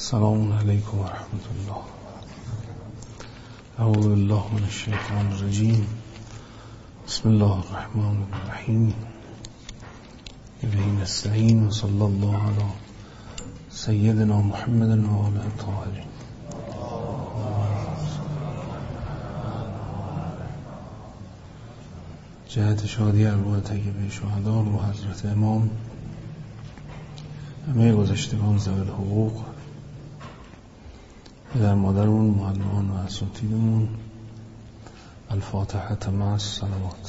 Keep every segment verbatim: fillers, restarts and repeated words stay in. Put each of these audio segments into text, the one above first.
السلام علیکم و رحمت الله. اعوذ بالله من الشیطان الرجیم. بسم الله الرحمن الرحیم. به نستعین و صلی الله علی سیدنا محمد و آله الطاهرین. جهت شادی ارواح طیبه شهدا و حضرت امام، همه گذشتگان ذوی الحقوق، پدر مادرمون، معلمان و اساتیدمون. الفاتحه مع الصلوات.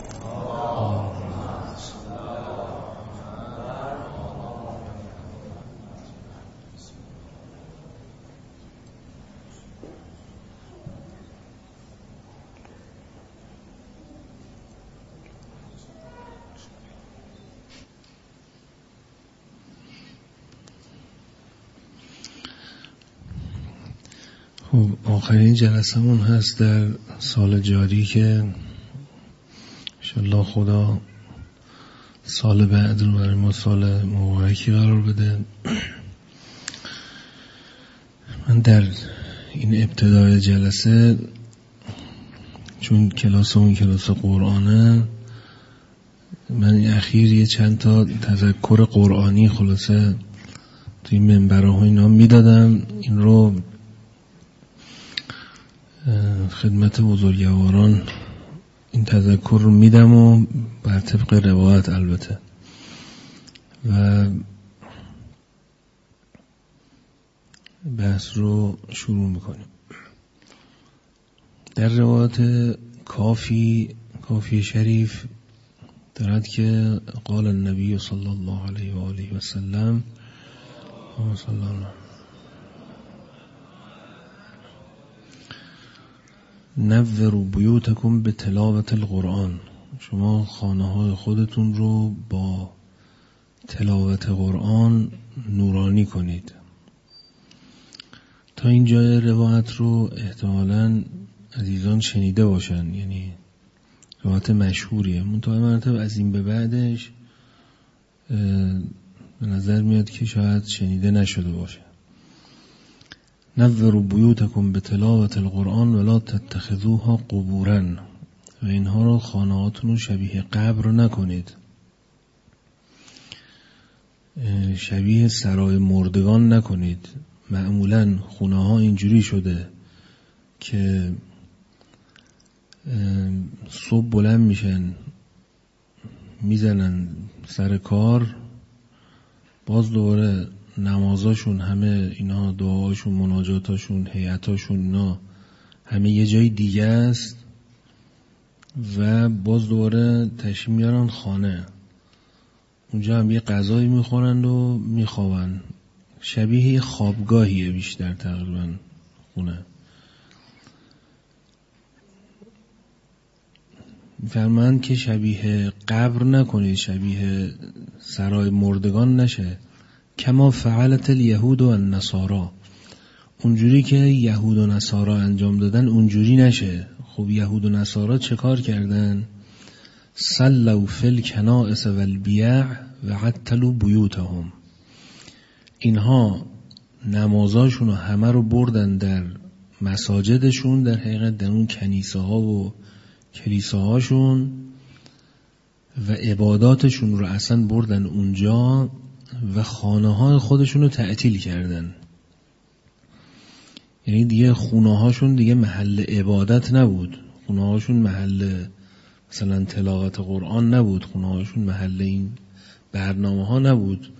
خب آخرین جلسمون هست در سال جاری که انشالله خدا سال بعد رو برای ما سال مبارکی قرار بده. من در این ابتدای جلسه، چون کلاس اون کلاس قرآنه، من این اخیر یه چند تا تذکر قرآنی خلاصه توی منبرها اینا میدادم. این رو خدمت بزرگواران این تذکر رو میدم و بر طبق روایت البته، و بحث رو شروع میکنیم. در روایت کافی کافی شریف دارد که قال النبی صلی الله علیه و آله و سلم صلی الله علیه نوروا بیوتکم به تلاوت القرآن. شما خانه های خودتون رو با تلاوت قرآن نورانی کنید. تا این جای روایت رو احتمالاً عزیزان شنیده باشن، یعنی روایت مشهوریه. منتها مرتب از این به بعدش به نظر میاد که شاید شنیده نشده باشه. نوروا بیوتکم به تلاوت القرآن ولا تتخذوها قبورا. و اینها رو خانهاتون رو شبیه قبر رو نکنید، شبیه سرای مردگان نکنید. معمولا خونه ها اینجوری شده که صبح بلند میشن میزنن سر کار، باز دوباره نمازاشون، همه اینا، دعاشون، مناجاتاشون، هیئتاشون، اینا همه یه جای دیگه است، و باز دوباره تشریف میارن خانه، اونجا هم یه غذایی میخورند و میخوابن. شبیه خوابگاهیه بیشتر تقریبا خونه. میفرمایند که شبیه قبر نکنید، شبیه سرای مردگان نشه. کما فعلت الیهود و النصارا. اونجوری که یهود و نصارا انجام دادن اونجوری نشه. خب یهود و نصارا چه کار کردن؟ صلوا فی الکنائس والبیع و عطلوا بیوتهم. اینها نمازاشون همه رو بردن در مساجدشون، در حقیقت در اون کنیسه ها و کلیساهاشون، و عباداتشون رو اصلا بردن اونجا و خانه های خودشون رو تعطیل کردن. یعنی دیگه خونه هاشون دیگه محل عبادت نبود، خونه هاشون محل مثلا تلاوت قرآن نبود، خونه هاشون محل این برنامه ها نبود.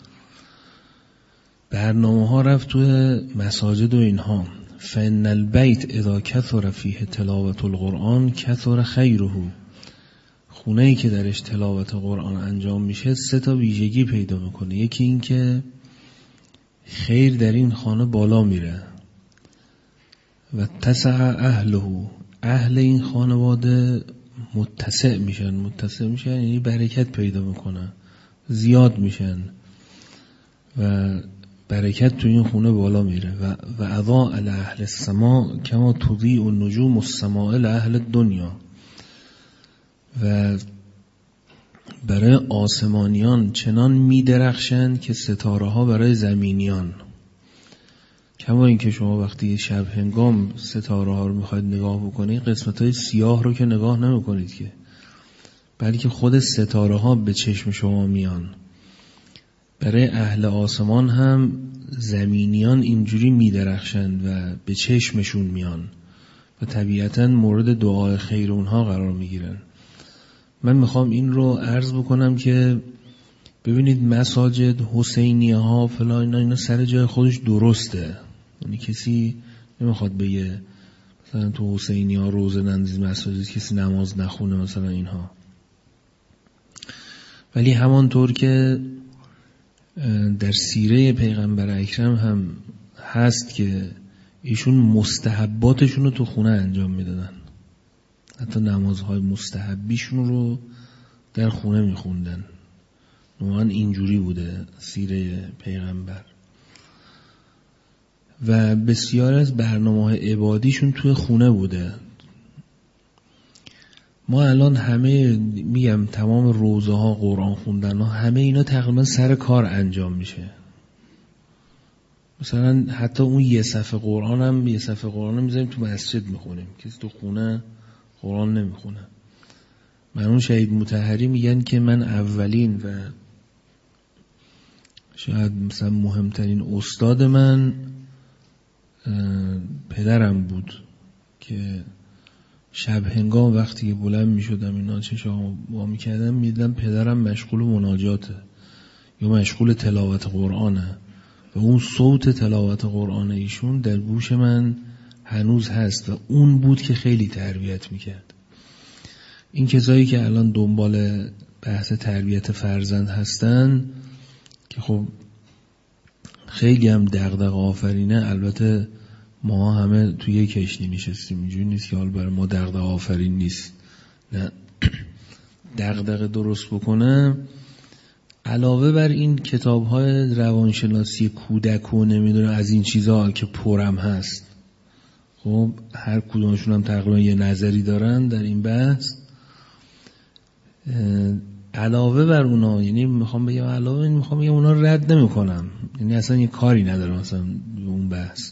برنامه ها رفت توی مساجد و اینها. فإن البیت اذا کثر فیه تلاوت القرآن کثر خیره. خونه‌ای که درش تلاوت قرآن انجام میشه سه تا ویژگی پیدا میکنه. یکی این که خیر در این خانه بالا میره، و تسع اهله، اهل این خانواده متسع میشن. متسع میشن یعنی برکت پیدا میکنن، زیاد میشن و برکت تو این خونه بالا میره. و و اضاء اهل السماء کما تضیء النجوم السماء لاهل الدنیا. و برای آسمانیان چنان می درخشند که ستاره ها برای زمینیان. کما اینکه شما وقتی شب هنگام ستاره ها رو میخواید نگاه بکنید قسمت های سیاه رو که نگاه نمی کنید که، بلکه خود ستاره ها به چشم شما میان. برای اهل آسمان هم زمینیان اینجوری میدرخشند و به چشمشون میان و طبیعتاً مورد دعای خیر اونها قرار میگیرن. من میخوام این رو عرض بکنم که ببینید مساجد حسینیه ها فلان اینا, اینا سر جای خودش درسته، یعنی کسی نمیخواد بگه مثلا تو حسینیه ها روزه نندازید مساجد کسی نماز نخونه مثلا اینها. ولی همانطور که در سیره پیغمبر اکرم هم هست که ایشون مستحباتشون رو تو خونه انجام میدادن، حتی نمازهای مستحبیشون رو در خونه میخوندن. نوعا اینجوری بوده سیره پیغمبر. و بسیار از برنامه‌های عبادیشون توی خونه بوده. ما الان همه میگم تمام روزه ها، قرآن خوندن ها، همه اینا تقریبا سر کار انجام میشه. مثلا حتی اون یه صفحه قرآن هم یه صفحه قرآن هم میذاریم تو مسجد میخونیم، کسی تو خونه قرآن نمیخونه. مرحوم شهید مطهری میگن که من اولین و شاید مثلا مهمترین استاد من پدرم بود که شب هنگام وقتی بلند می شدم اینا چشام وا می کردم می دیدم پدرم مشغول مناجاته یا مشغول تلاوت قرآنه و اون صوت تلاوت قرآن ایشون در گوش من هنوز هست و اون بود که خیلی تربیت می کرد. این کسایی که الان دنبال بحث تربیت فرزند هستن که خب خیلی هم دغدغه آفرینه، البته ما همه توی یک کشتی نشستیم، اینجوری نیست که حال برای ما دغدغه آفرین نیست، نه. دغدغه درست بکنه علاوه بر این کتاب‌های روانشناسی کودک و نمیدونم از این چیزها که پرم هست، خب هر کدومشون هم تقریبا یه نظری دارن در این بحث، علاوه بر اونا، یعنی میخوام بگم علاوه این میخوام بگم اونا رد نمیکنم، یعنی اصلا یه کاری ندارم مثلا اون بحث.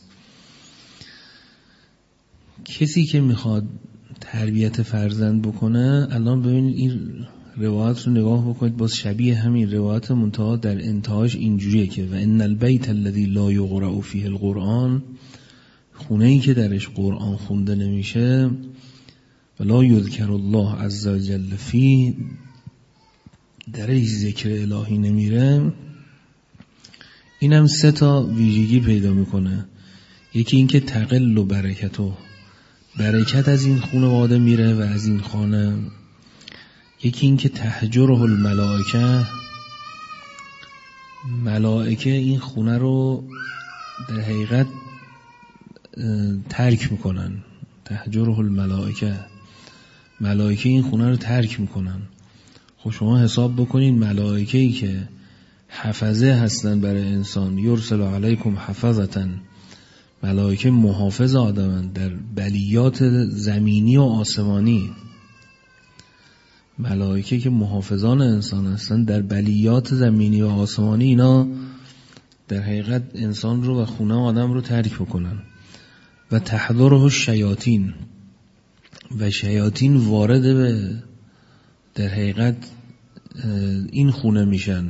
کسی که میخواد تربیت فرزند بکنه الان ببینید این روایت رو نگاه بکنید، باز شبیه همین روایت منتها در انتهاش اینجوریه که و ان البیت الذی لا یقرأ فیه القرآن، خونه ای که درش قرآن خونده نمیشه و لا یذکر الله عز وجل فیه، درش ذکر الهی نمیره، اینم سه تا ویژگی پیدا میکنه. یکی این که تقل و برکتو، برکت از این خانواده میره و از این خانه. یکی این که تهجره الملائکه، ملائکه این خونه رو در حقیقت ترک میکنن. تهجره الملائکه، ملائکه این خونه رو ترک میکنن. خب شما حساب بکنین ملائکه‌ای که حفظه هستن برای انسان، یرسل علیکم حفظتن، ملائکه محافظ آدمن در بلیات زمینی و آسمانی، ملائکه که محافظان انسان هستن در بلیات زمینی و آسمانی، اینا در حقیقت انسان رو و خونه آدم رو ترک بکنن. و تحضره الشیاطین، و شیاطین وارد به در حقیقت این خونه میشن،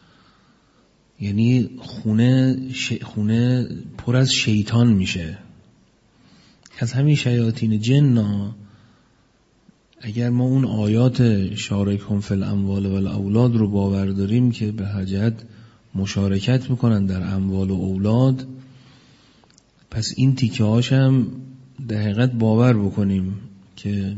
یعنی خونه ش... خونه پر از شیطان میشه. از همین شیاطین جن، اگر ما اون آیات شارکهم فی الاموال و الاولاد رو باور داریم که به هر جهت مشارکت میکنن در اموال و اولاد، پس این تیکه هاش هم در حقیقت باور بکنیم که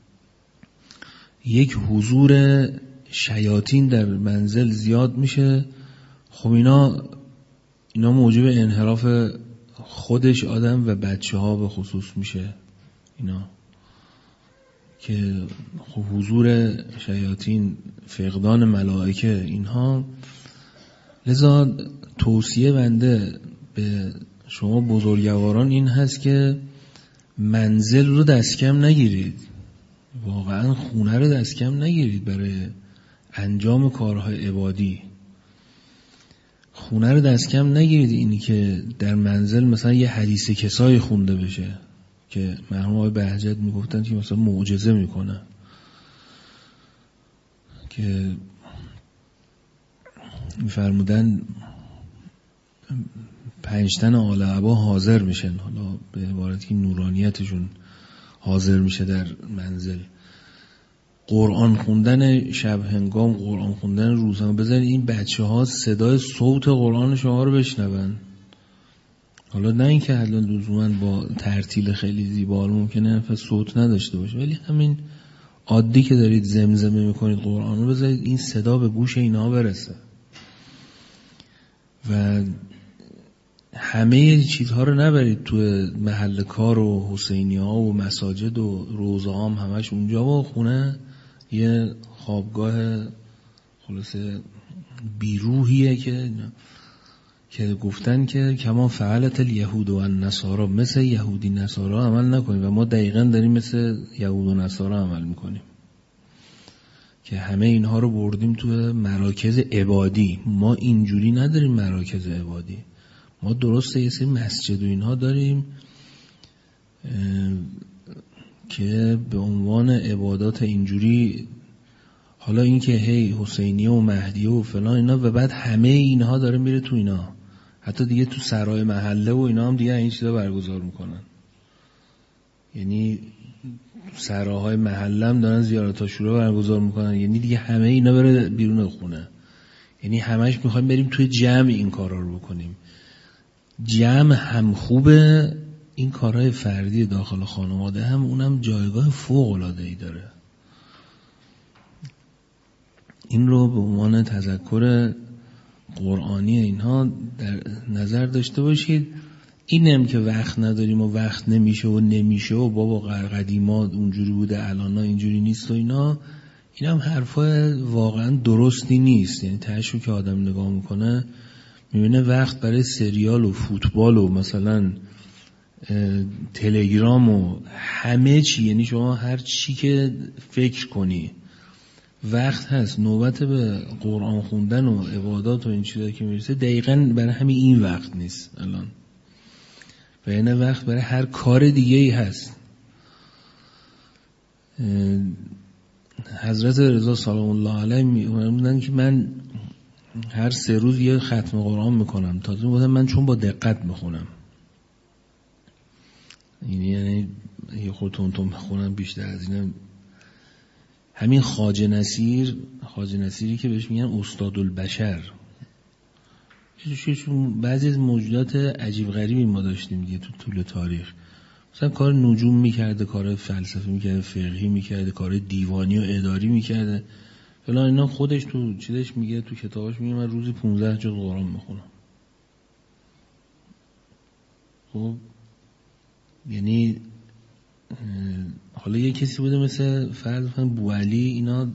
یک حضور شیاطین در منزل زیاد میشه. خب اینا اینا موجب انحراف خودش آدم و بچه ها به خصوص میشه، اینا که خب حضور شیاطین، فقدان ملائکه، اینها. لذا توصیه بنده به شما بزرگواران این هست که منزل رو دست کم نگیرید، واقعا خونه رو دست کم نگیرید برای انجام کارهای عبادی. خونه رو دست کم نگیرید. اینی که در منزل مثلا یه حدیث کسایی خونده بشه که مرحوم آقای بهجت میگفتن که مثلا معجزه میکنه، که میفرمودن پنجتن آل عبا حاضر میشن، حالا به عبارتی که نورانیتشون حاضر میشه در منزل. قرآن خوندن شب هنگام، قرآن خوندن روزانه، بذارید این بچه ها صدای صوت قرآن شما رو بشنون. حالا نه این که حالا لزوما با ترتیل خیلی زیبا ممکنه پس صوت نداشته باشه، ولی همین عادی که دارید زمزمه میکنید قرآن رو، بذارید این صدا به گوش اینا برسه. و همه چیزها رو نبرید تو محل کار و حسینی ها و مساجد و روزه هم همش اونجا، و خونه یه خوابگاه خلاصه بیروحیه که که گفتن که کما فعلت الیهود و النصارا، مثل یهودی نصارا عمل نکنیم. و ما دقیقاً داریم مثل یهود و نصارا عمل میکنیم که همه اینها رو بردیم تو مراکز عبادی. ما اینجوری نداریم مراکز عبادی. ما درسته یه سری مسجد و اینها داریم که به عنوان عبادات اینجوری، حالا این که هی حسینیه و مهدیه و فلان اینا، و بعد همه اینها داره میره تو اینا، حتی دیگه تو سرای محله و اینا هم دیگه این چیزا برگزار میکنن. یعنی سراهای محله هم دارن زیارت عاشورا برگزار میکنن، یعنی دیگه همه اینا بره بیرون خونه. یعنی همش میخوایم بریم توی جمع این کارا رو بکنیم. جمع هم خوبه، این کارهای فردی داخل خانواده هم اونم جایگاه فوق العاده ای داره. این رو به عنوان تذکر قرآنی اینها در نظر داشته باشید. اینم که وقت نداریم و وقت نمیشه و نمیشه و بابا قدیما اونجوری بوده الان اینجوری نیست و اینا، این هم حرفای واقعا درستی نیست. یعنی تاشو که آدم نگاه میکنه میبینه وقت برای سریال و فوتبال و مثلا تلگرام و همه چی، یعنی شما هر چی که فکر کنی وقت هست. نوبت به قرآن خوندن و عبادات و این چیزا که میرسه دقیقاً برای همین این وقت نیست الان، و این وقت برای هر کار دیگه ای هست. حضرت رضا سلام الله علیه میگن که من هر سه روز یه ختم قرآن میکنم. تازه بودم من چون با دقت میخونم، یعنی یعنی یه خود تون تون بخونم بیشتر از اینم. همین خواجه نصیر، خواجه نصیری که بهش میگن استاد البشر، چون بعضی از موجودات عجیب غریبی ما داشتیم دیگه تو طول تاریخ. مثلا کار نجوم میکرده، کار فلسفی میکرده، فقهی میکرده، کار دیوانی و اداری میکرده فلان اینا. خودش تو چیزش میگه، تو کتابش میگه من روزی پونزده جز قرآن میخونم. خب یعنی حالا یه کسی بوده مثل فرض کنم بوعلی، اینا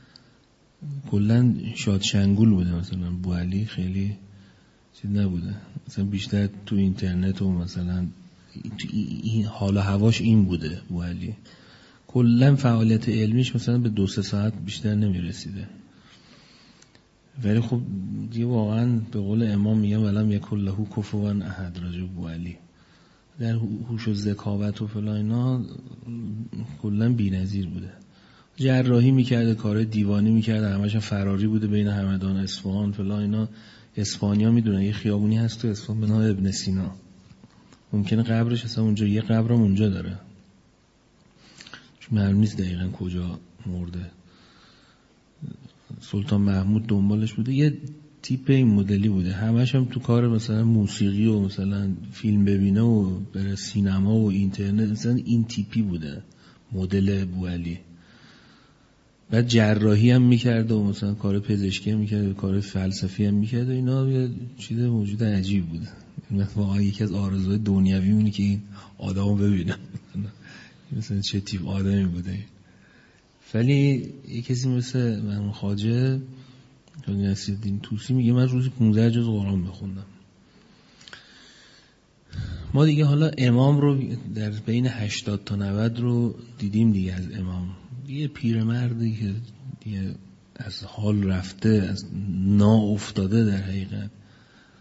کلن شادشنگول بوده. مثلا بوعلی خیلی چیز نبوده، مثلا بیشتر تو اینترنت و مثلا این حال و هواش این بوده. بوعلی کلن فعالیت علمیش مثلا به دو سه ساعت بیشتر نمیرسیده. ولی خب دیگه واقعا به قول امام میگم ولم یکن له کفوا احد. راجع بوعلی در هوش و ذکاوت و فلان اینا کلا بی‌نظیر بوده. جراحی میکرده، کار دیوانی میکرده، همش فراری بوده بین همدان، اصفهان فلان اینا. اسپانیا میدونن یه خیابونی هست تو اصفهان به نام ابن سینا، ممکنه قبرش اصلا اونجا، یه قبرم اونجا داره، چون معلوم نیست دقیقاً کجا مرده. سلطان محمود دنبالش بوده. یه تیپ این مدلی بوده، همش هم تو کار مثلا موسیقی و مثلا فیلم ببینه و بره سینما و اینترنت، مثلا این تیپی بوده مدل بوعلی. بعد جراحی هم میکرده و مثلا کار پزشکی هم میکرده، کار فلسفی هم میکرده. اینا یه چیز موجود عجیب بوده. واقعا یکی از آرزوهای دنیوی اونه که این آدمو ببینم مثلا چه تیپ آدمی بوده. ولی یه کسی مثل مرحوم خواجه نصیرالدین طوسی میگه من روزی پونزده جز قرآن میخوندم. ما دیگه حالا امام رو در بین هشتاد تا نود رو دیدیم دیگه. از امام دیگه پیرمردی که دیگه از حال رفته، از نا افتاده در حقیقت،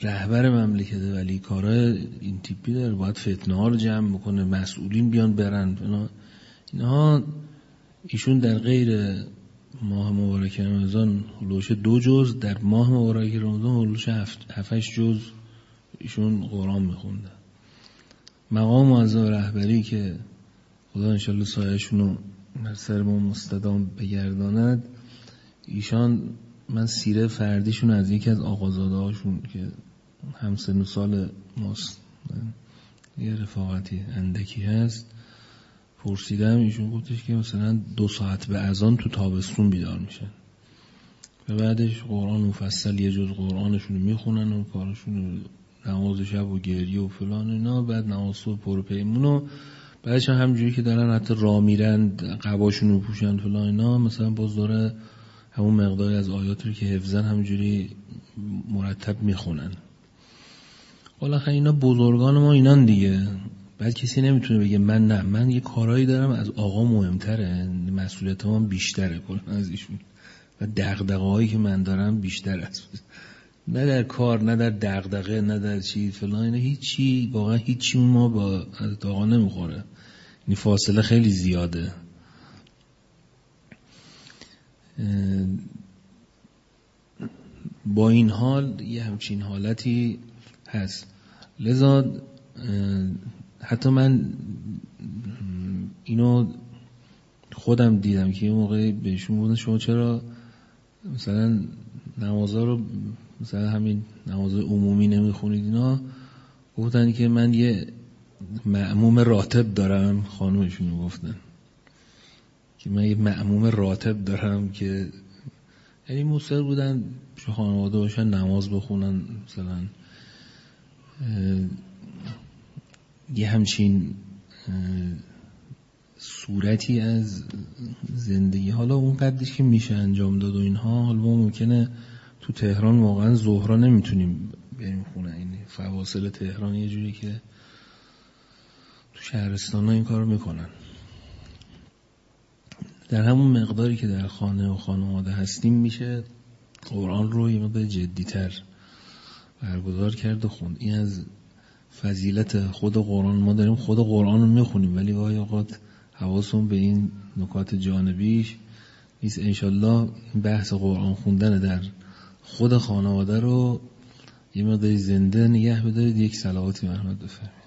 رهبر مملکته ولی کارهای این تیپی داره، باید فتنه ها رو جمع بکنه، مسئولین بیان برن اینا. اینها ایشون در غیر ماه مبارک رمضان هلوش دو جز، در ماه مبارک رمضان هلوش هفت هفتش جز ایشون قرآن میخونده. مقام معظم رهبری که خدا انشالله سایه‌شون رو بر سر ما مستدام بگرداند، ایشان من سیره فردیشون از یکی از آقازاده هاشون که همسن و سال ماست، یه رفاقتی اندکی هست، پرسیدم، ایشون گفتش که مثلا دو ساعت به اذان تو تابستون بیدار میشن و بعدش قرآن مفصل یه جز قرآنشون رو میخونن و کارشون نماز شب و گریه و فلان اینا، بعد نماز صبح پرپیمون و بعدش هم همجوری که دارن حتی راه میرن قباشون رو پوشن فلان اینا، مثلا باز داره همون مقداری از آیات رو که حفظن همجوری مرتب میخونن. بالاخره اینا بزرگان ما اینان دیگه، بعد کسی نمیتونه بگه من نه، من یه کارایی دارم از آقا مهمتره، مسئولیت من بیشتره کلا از ایشون و دغدغه‌هایی که من دارم بیشتر است، نه در کار نه در دغدغه نه در چی فلان اینا، هیچی، واقعا هیچی ما با حضرت آقا نمیخوره، این فاصله خیلی زیاده. با این حال یه همچین حالتی هست. لذا حتی من اینو خودم دیدم که یه موقعی بهشون بودن شما چرا مثلا نمازها رو مثلا همین نماز عمومی نمیخونید اینا، گفتن که من یه مأموم راتب دارم، خانومشون گفتن که من یه مأموم راتب دارم که یعنی مصر بودن چه خانواده باشن نماز بخونن، مثلا یه همچین صورتی از زندگی. حالا اون قدرش که میشه انجام داد و اینها، حالا ما ممکنه تو تهران واقعا ظهرا نمیتونیم بریم خونه، این فواصل تهران یه جوری که تو شهرستان ها این کار میکنن. در همون مقداری که در خانه و خانواده هستیم میشه قرآن رو یه مقدار جدی‌تر برگزار کرد و خوند. این از فضیلت خود قرآن. ما داریم خود قرآن رو میخونیم ولی گاهی اوقات حواسمون به این نکات جانبیش نیست. انشالله بحث قرآن خوندن در خود خانواده رو یه مقداری زنده نگه بدارید. یک صلواتی محمد بفرمایید.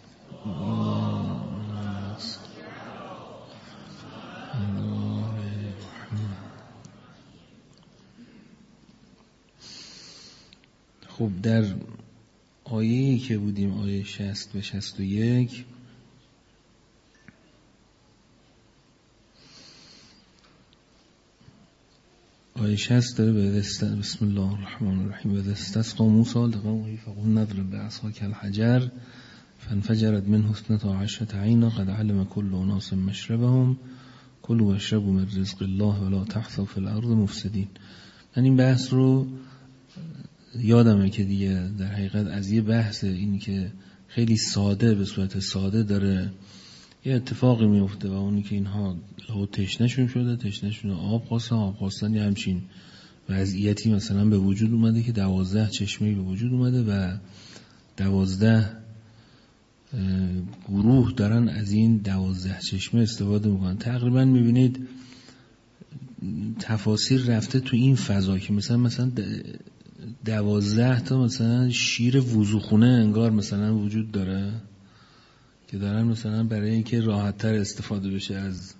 خب در آیه‌ای که بودیم، آیه شصت و شصت و یک، آیه شصت داره به بسم الله الرحمن الرحیم و استسقى موسی لقومه فقل نضرب بعصاک الحجر فانفجرت منه اثنتا عشرة عینا قد علم كل اناس مشربهم كلوا واشربوا من رزق الله ولا تحثوا في الارض مفسدین. من این بحث رو یادمه که دیگه در حقیقت از یه بحث اینی که خیلی ساده به صورت ساده داره یه اتفاقی میفته و اونی که اینها لو تشنهشون شده، تشنهشون آب خواستن، آب خواستن، یه همچین وضعیتی مثلا به وجود اومده که دوازده چشمه به وجود اومده و دوازده گروه دارن از این دوازده چشمه استفاده میکنن. تقریبا میبینید تفاسیر رفته تو این فضا که مثلا مثلا دوازده تا مثلا شیر وضوخونه انگار مثلا وجود داره که دارن مثلا برای اینکه راحت تر استفاده بشه از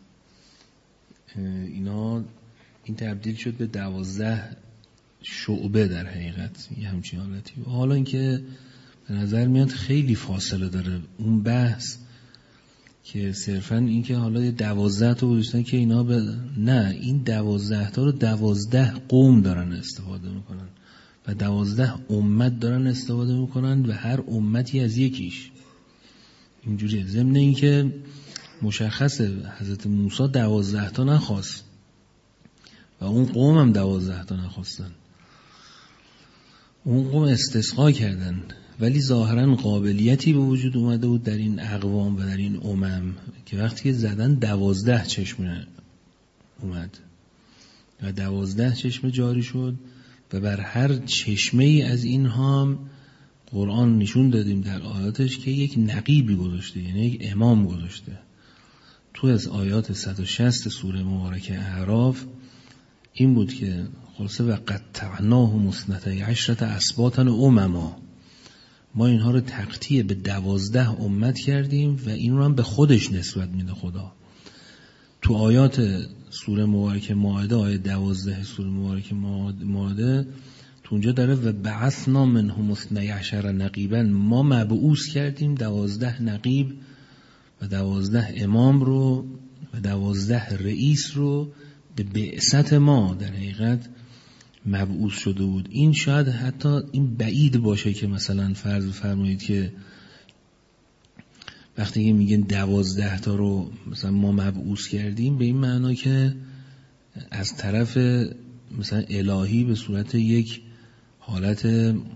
اینا این تبدیل شد به دوازده شعبه در حقیقت یه همچین حالتی. حالا اینکه به نظر میاد خیلی فاصله داره اون بحث که صرفا اینکه حالا دوازده تا بودن که اینا به نه، این دوازده تا رو دوازده قوم دارن استفاده میکنن و دوازده امت دارن استفاده میکنن و هر امتی از یکیش اینجوریه. ضمن این که مشخصه حضرت موسی دوازده تا نخواست و اون قوم هم دوازده تا نخواستن، اون قوم استسقا کردن ولی ظاهرا قابلیتی به وجود اومده بود در این اقوام و در این امم که وقتی که زدن دوازده چشمه اومد و دوازده چشمه جاری شد و بر هر چشمه ای از این هم قرآن نشون دادیم در آیاتش که یک نقیبی گذاشته، یعنی یک امام گذاشته. تو از آیات صد و شصت سوره مبارکه اعراف این بود که خلاصه و قطعناهم اثنتی عشرة اسباطا امما، ما اینها رو تقطیع به دوازده امت کردیم و این رو هم به خودش نسبت میده خدا. تو آیات سوره مبارکه مائده، آیه دوازده سوره مبارکه مائده، تو اونجا داره و بعثنا منهم اثنی عشر نقیبا، ما مبعوث کردیم دوازده نقیب و دوازده امام رو و دوازده رئیس رو به بعثت ما در حقیقت مبعوث شده بود. این شاید حتی این بعید باشه که مثلا فرض فرمایید که وقتی که میگن دوازده تا رو مثلا ما مبعوث کردیم، به این معنا که از طرف مثلا الهی به صورت یک حالت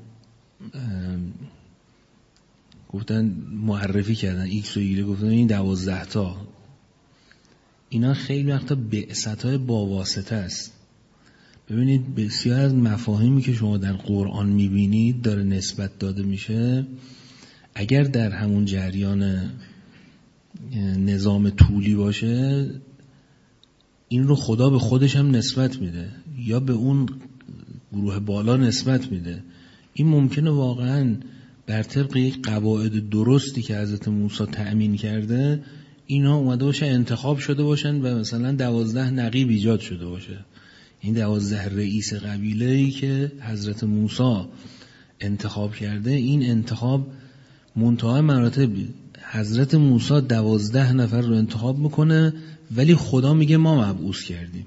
گفتن معرفی کردن ایکس و ایگرگ، گفتن این دوازده تا. اینا خیلی وقتا بعثت‌های با واسطه است. ببینید بسیار از مفاهیمی که شما در قرآن میبینید داره نسبت داده میشه، اگر در همون جریان نظام طولی باشه این رو خدا به خودش هم نسبت میده یا به اون گروه بالا نسبت میده. این ممکنه واقعا بر طبق یک قواعد درستی که حضرت موسی تأمین کرده اینا اومده باشه انتخاب شده باشن و مثلا دوازده نقیب ایجاد شده باشه. این دوازده رئیس قبیله‌ای که حضرت موسی انتخاب کرده، این انتخاب منتهای مراتب حضرت موسی دوازده نفر رو انتخاب میکنه ولی خدا میگه ما مبعوث کردیم.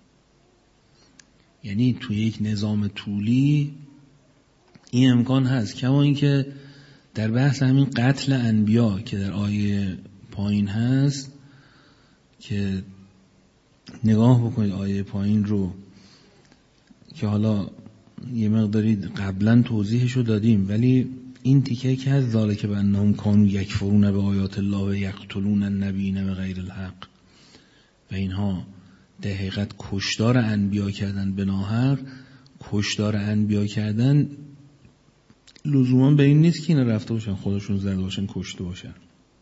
یعنی توی یک نظام طولی این امکان هست. کما اینکه در بحث همین قتل انبیا که در آیه پایین هست که نگاه بکنید آیه پایین رو که حالا یه مقداری قبلا توضیحشو دادیم، ولی این تیکه که از ذالک بانهم کانوا یکفرون بآیات الله و یقتلون النبیین بغیر الحق، و اینها در حقیقت کشتار انبیا کردن به ناحق. کشتار انبیا کردن لزوما به این نیست که اینا رفته باشن خودشون زده باشن کشته باشن،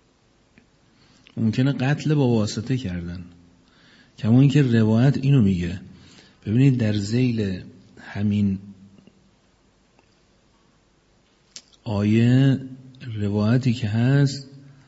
ممکنه قتل با واسطه کردن. کما اینکه روایت اینو میگه، ببینید در ذیل همین آیه روایتی که هست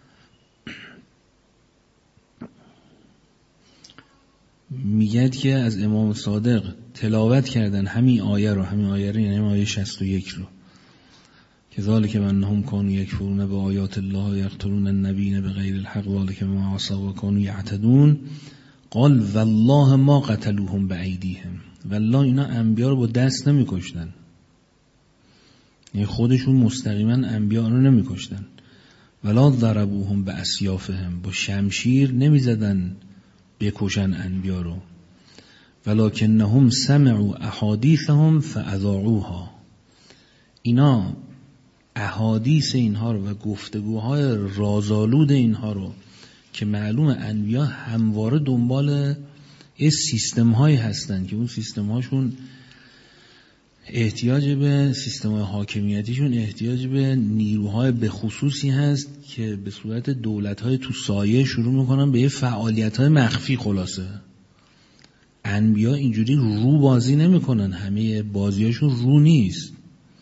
میگه که از امام صادق تلاوت کردن همین آیه رو، همین آیه رو یعنی آیه شصت و یک رو که ذالک بانهم کانوا یکفرون بآیات الله و یقتلون النبیین بغیر الحق ذالک بما عصوا و کانوا یعتدون قال والله ما قتلوهم بأیدیهم، والله اینا انبیا رو با دست نمی کشتن، یعنی خودشون مستقیما انبیا رو نمی کشتن. ولا ضربوهم باسیافهم، با شمشیر نمی زدن بکشن انبیا رو. ولکنهم سمعوا احادیثهم فاذاعوها، اینا احادیث اینها رو و گفتگوهای رازآلود اینها رو که معلوم انبیا همواره دنبال یه سیستم هایی هستن که اون سیستم هاشون احتیاج به سیستم های حاکمیتیشون احتیاج به نیروهای به خصوصی هست که به صورت دولت های تو سایه شروع میکنن به یه فعالیت های مخفی. خلاصه انبیا اینجوری رو بازی نمیکنن، همه بازیاشون رو نیست.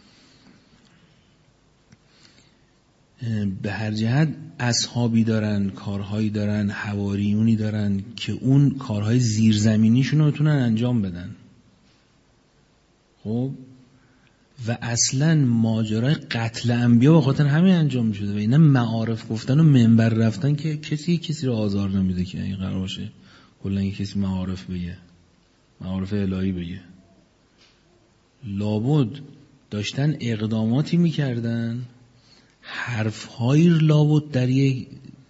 به هر جهت اصحابی دارن، کارهایی دارن، حواریونی دارن که اون کارهای زیرزمینیشون رو بتونن انجام بدن. خب و اصلا ماجرای قتل انبیا به خاطر همین انجام میشده و اینا معارف گفتن و منبر رفتن که کسی کسی رو آزار نمیده که این قرار باشه کلا کسی معارف بگه، معارف الهی بگه. لابد داشتن اقداماتی میکردن، حرفهایی لابد در یک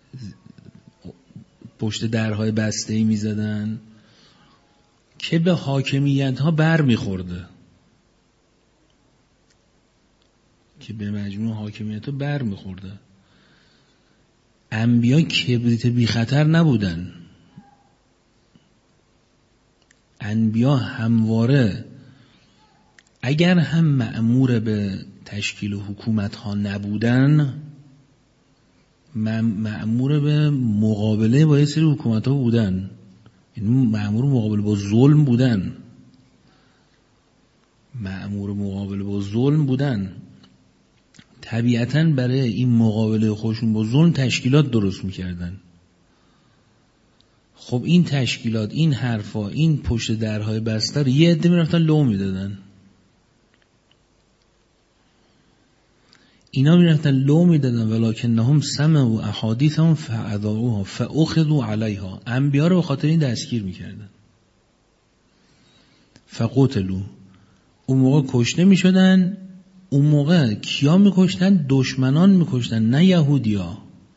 پشت درهای بسته‌ای میزدن که به حاکمیت ها بر میخورده، که به مجموع حاکمیت ها بر میخورده. انبیا کبریت بی خطر نبودن، انبیا همواره اگر هم مأمور به تشکیل حکومت ها نبودن، مأمور به مقابله با یه سری حکومت ها بودن، یعنی مأمور مقابله با ظلم بودن، مأمور مقابله با ظلم بودن. طبیعتاً برای این مقابله خودشون با ظلم تشکیلات درست میکردن. خب این تشکیلات، این حرفا، این پشت درهای بسته رو یه عده میرفتن لو میدادن. اینا میرفتن لو میدادن ولکنهم سمعوا احادیثهم فاذاعوها فاخذوا علیها. انبیا رو به خاطر این دستگیر میکردن. فقتلوا. اون موقع کشته میشدن. اون موقع کیا میکشتن؟ دشمنان میکشتن، نه یهودیا.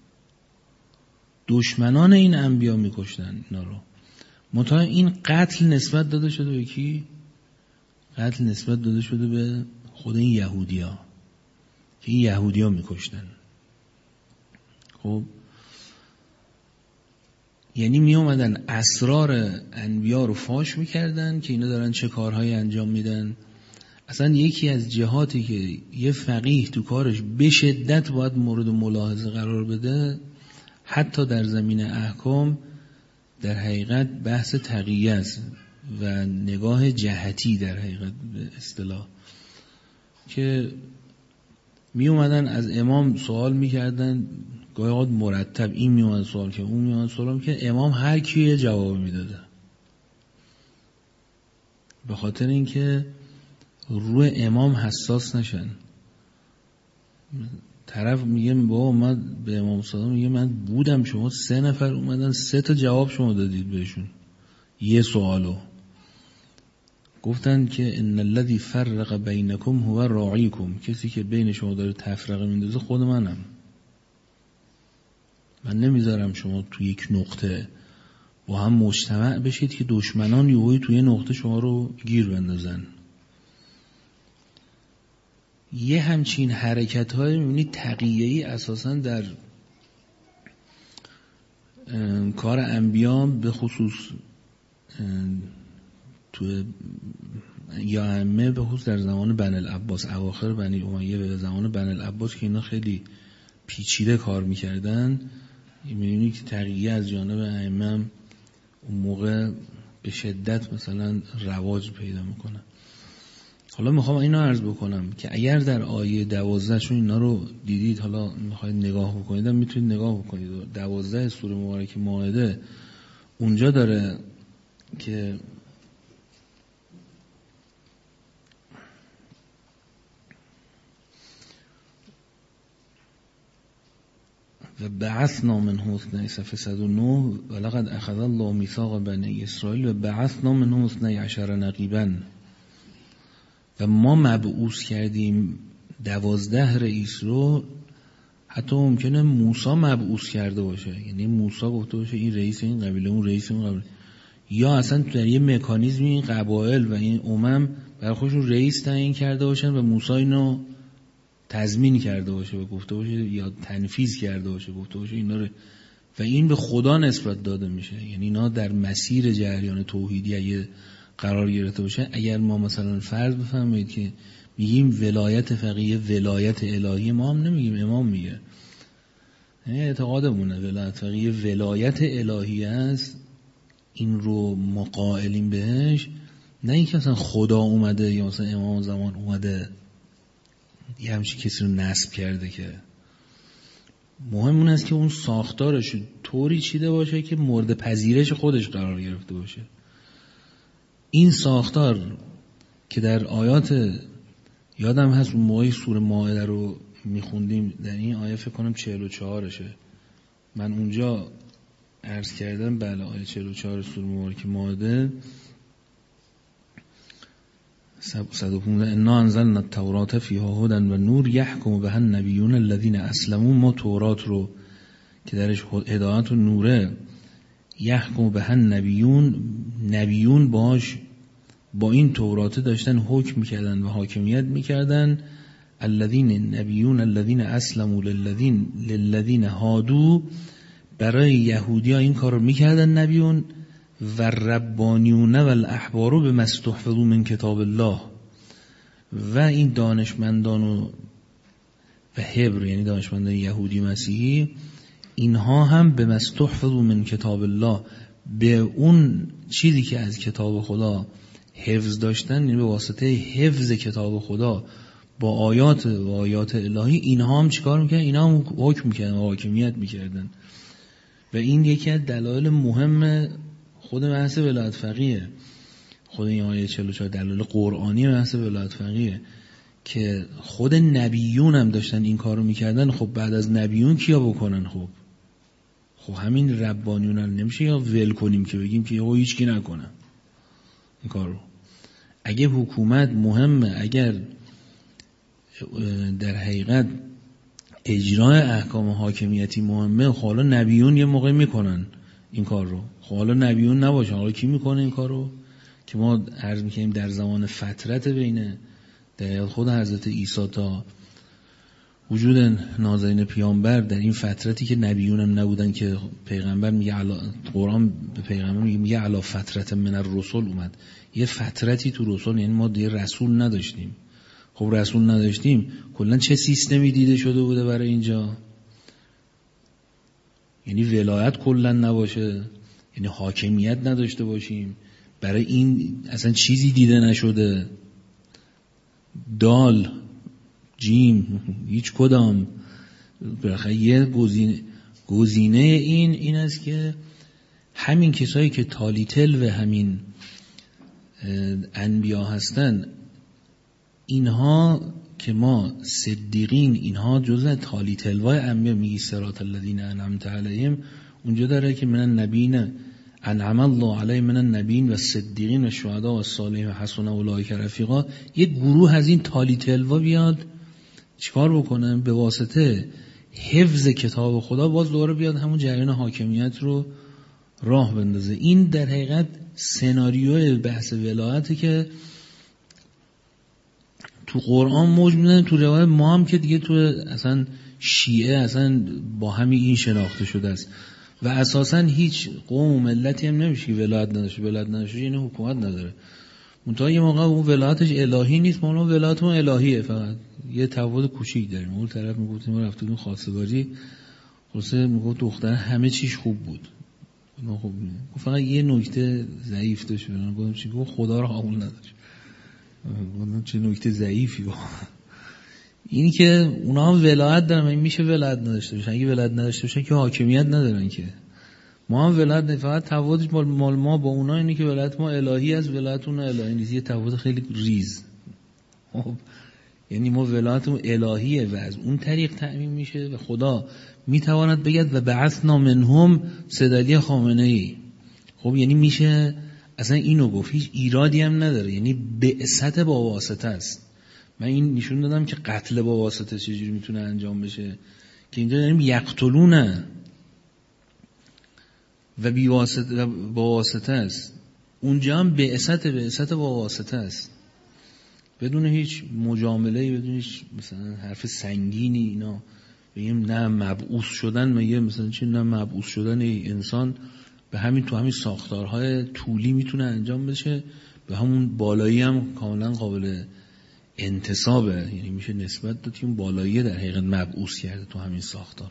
دشمنان این انبیا میکشتن اینا رو. منتها این قتل نسبت داده شده به کی؟ قتل نسبت داده شده به خود این یهودیا که این یهودیا میکشتن. خب یعنی می اومدن اسرار انبیا رو فاش میکردن که اینا دارن چه کارهایی انجام میدن. اصلا یکی از جهاتی که یه فقیه تو کارش به شدت باید مورد ملاحظه قرار بده، حتی در زمینه احکام، در حقیقت بحث تقیه است و نگاه جهتی در حقیقت به اصطلاح، که می اومدن از امام سوال میکردن، گاهی اوقات مرتب این می اومد سوال که اون می اومد سوال که امام هر کیه جواب میداده، به خاطر اینکه روی امام حساس نشن. طرف میگه بابا من به امام صادق میگه من بودم، شما سه نفر اومدن سه تا جواب شما دادید بهشون یه سوالو. گفتن که ان الذي فرق بینکم هو راعیکم، کسی که بین شما داره تفرقه میندازه خود منم. من نمیذارم شما تو یک نقطه با هم مجتمع بشید که دشمنان یهویی توی نقطه شما رو گیر بندازن. یه همچین حرکت های میبینید تقیه‌ای اساساً در کار انبیا به خصوص تو یا ائمه به خصوص در زمان بنی العباس، اواخر بنی امیه به زمان بنی العباس که اینا خیلی پیچیده کار میکردن، میبینید که تقیه از جانب ائمه هم اون موقع به شدت مثلا رواج پیدا میکنه. حالا میخوام اینو عرض بکنم که اگر در آیه دوازده شون اینا رو دیدید، حالا میخواید نگاه بکنید هم میتونید نگاه بکنید. دوازده سوره مبارکه مائده اونجا داره که و بعثنا منهم اثنی صفحه صد و نه ولقد اخذ الله میثاق بنی اسرائیل و بعثنا منهم اثنی عشر نقیبا، و ما مبعوث کردیم دوازده رئیس رو. حتی ممکنه موسی مبعوث کرده باشه، یعنی موسی گفته باشه این رئیس این قبیله، اون رئیس اون قبیله، یا اصلا در یه مکانیزمی این قبایل و این امم برای خودشون رئیس تعیین کرده باشن و موسی اینو تضمین کرده باشه و گفته باشه یا تنفیذ کرده باشه گفته باشه اینا رو، و این به خدا نسبت داده میشه. یعنی اینا در مسیر جریان توحیدی اگه قرار گرفته باشه، اگر ما مثلا فرض بفهمید که میگیم ولایت فقیه ولایت الهی، ما هم نمیگیم امام میگه، اعتقادمونه ولایت فقیه ولایت الهی است، این رو مقائلیم بهش، نه اینکه مثلا خدا اومده یا مثلا امام زمان اومده یه همچین کسی رو نصب کرده. که مهم اون است که اون ساختارش طوری چیده باشه که مورد پذیرش خودش قرار گرفته باشه. این ساختار که در آیات، یادم هست اون موقعی سوره مائده رو میخوندیم، در این آیه فکر کنم چهل و چهارشه، من اونجا عرض کردم بله آیه چهل و چهار سوره مبارکه مائده صد و پانزده انا انزلنا التوراة فیها هدی و نور یحکم بها النبیون الذین اسلموا. ما تورات رو که درش هدایت و نوره، یحکم بها النبیون، نبیون باش با این تورات داشتن حکم میکردن و حاکمیت میکردن. الذین نبیون الذین اسلموا للذین للذین هادوا، برای یهودی ها این کار رو میکردن نبیون. و ربانیون و الاحبارو بما استحفظوا من کتاب الله، و این دانشمندان و و هبر، یعنی دانشمندان یهودی مسیحی، اینها هم به مستحفظوا من کتاب الله، به اون چیزی که از کتاب خدا حفظ داشتن، یعنی به واسطه حفظ کتاب خدا با آیات و آیات الهی، اینها هم چیکار میکردن؟ اینها هم حکم میکردن و حاکمیت میکردن. و این یکی از دلایل مهم خود بحث ولایت فقیه، خود این آیه چهل و چهار دلایل قرآنی بحث ولایت فقیه که خود نبیون هم داشتن این کارو میکردن. خب بعد از نبیون کیا بکنن؟ خب خب همین ربانیون هم نمیشه یا ول کنیم که بگیم که او هیچ کی نکنه این کارو. اگه حکومت مهمه، اگر در حقیقت اجرای احکام حاکمیتی مهمه، خب حالا نبیون یه موقع میکنن این کار رو. خب حالا نبیون نباشه، حالا کی میکنه این کار رو؟ که ما عرض میکنیم در زمان فترت بین در خود حضرت عیسی تا وجود نازنین پیامبر، در این فترتی که نبیون هم نبودن، که پیغمبر میگه علا قرآن به پیغمبر میگه میگه علا فترت من الرسل اومد، یه فترتی تو رسول، یعنی ما دیگه رسول نداشتیم. خب رسول نداشتیم، کلا چه سیستمی دیده شده بوده برای اینجا؟ یعنی ولایت کلا نباشه، یعنی حاکمیت نداشته باشیم، برای این اصلا چیزی دیده نشده. دال جیم هیچ کدام. برای یه گزینه گزینه این این است که همین کسایی که تالیتل و همین انبیا هستن، اینها که ما صدیقین، اینها جزء تالیتلوای انبیا، میگی صراط الذین انعمت علیهم، اونجا داره که من النبیین انعم الله علیهم من النبیین و صدیقین و شهدا و صالحین و حسن اولئک رفیقا. یک گروه از این تالیتلوا بیاد چیکار بکنن؟ به واسطه حفظ کتاب خدا باز دوباره بیاد همون جریان حاکمیت رو راه بندازه. این در حقیقت سناریوی بحث ولایته که تو قرآن موج میدن، تو روایت ما هم که دیگه تو اصلا شیعه اصلا با همین این شناخته شده است. و اساسا هیچ قوم و ملتی هم نمیشه که ولایت نداشته. ولایت نداشته یعنی حکومت نداره. منتها یه موقع اون ولایتش الهی نیست، ما ولایت اون الهیه، فقط یه تفاوت کوچیک داریم. اون طرف میگفت ما رفتیم خواستگاری، خلاصه میگفت دختر همه چیش خوب بود، ما خوب نه، فقط یه نکته ضعیف داشت. گفتم چی؟ گفت خدا رو قبول نداشت. گفتم چه نکته ضعیفی بود. اینی که اونا هم ولایت دارن، این میشه ولایت نداشته باشن. اگه ولایت نداشته باشن که حاکمیت ندارن که. ما هم ولایت نه، فقط تفاوتش مال ما با اونا اینه که ولایت ما الهی است، ولایت اون الهی نیست. یه تفاوت خیلی ریز. خب یعنی ما ولایتمون الهیه و از اون طریق تأمین میشه و خدا میتواند بگد و بعثنا منهم سیدعلی خامنه‌ای. خب یعنی میشه اصلا اینو گفت، هیچ ایرادی هم نداره، یعنی بعثت با واسطه است. من این نشون دادم که قتل با واسطه چجوری میتونه انجام بشه، که اینجا داریم یقتلونه و بی واسطه با واسطه است. اونجا هم بعثت بعثت با واسطه است، بدون هیچ مجامله، بدون هیچ مثلا حرف سنگینی. اینا بگیم نه مبعوث شدن، میگه مثلا چی نه مبعوث شدن انسان به همین تو همین ساختارهای طولی میتونه انجام بشه، به همون بالایی هم کاملا قابل انتسابه، یعنی میشه نسبت داد که اون بالایی در حقیقت مبعوث کرده تو همین ساختار.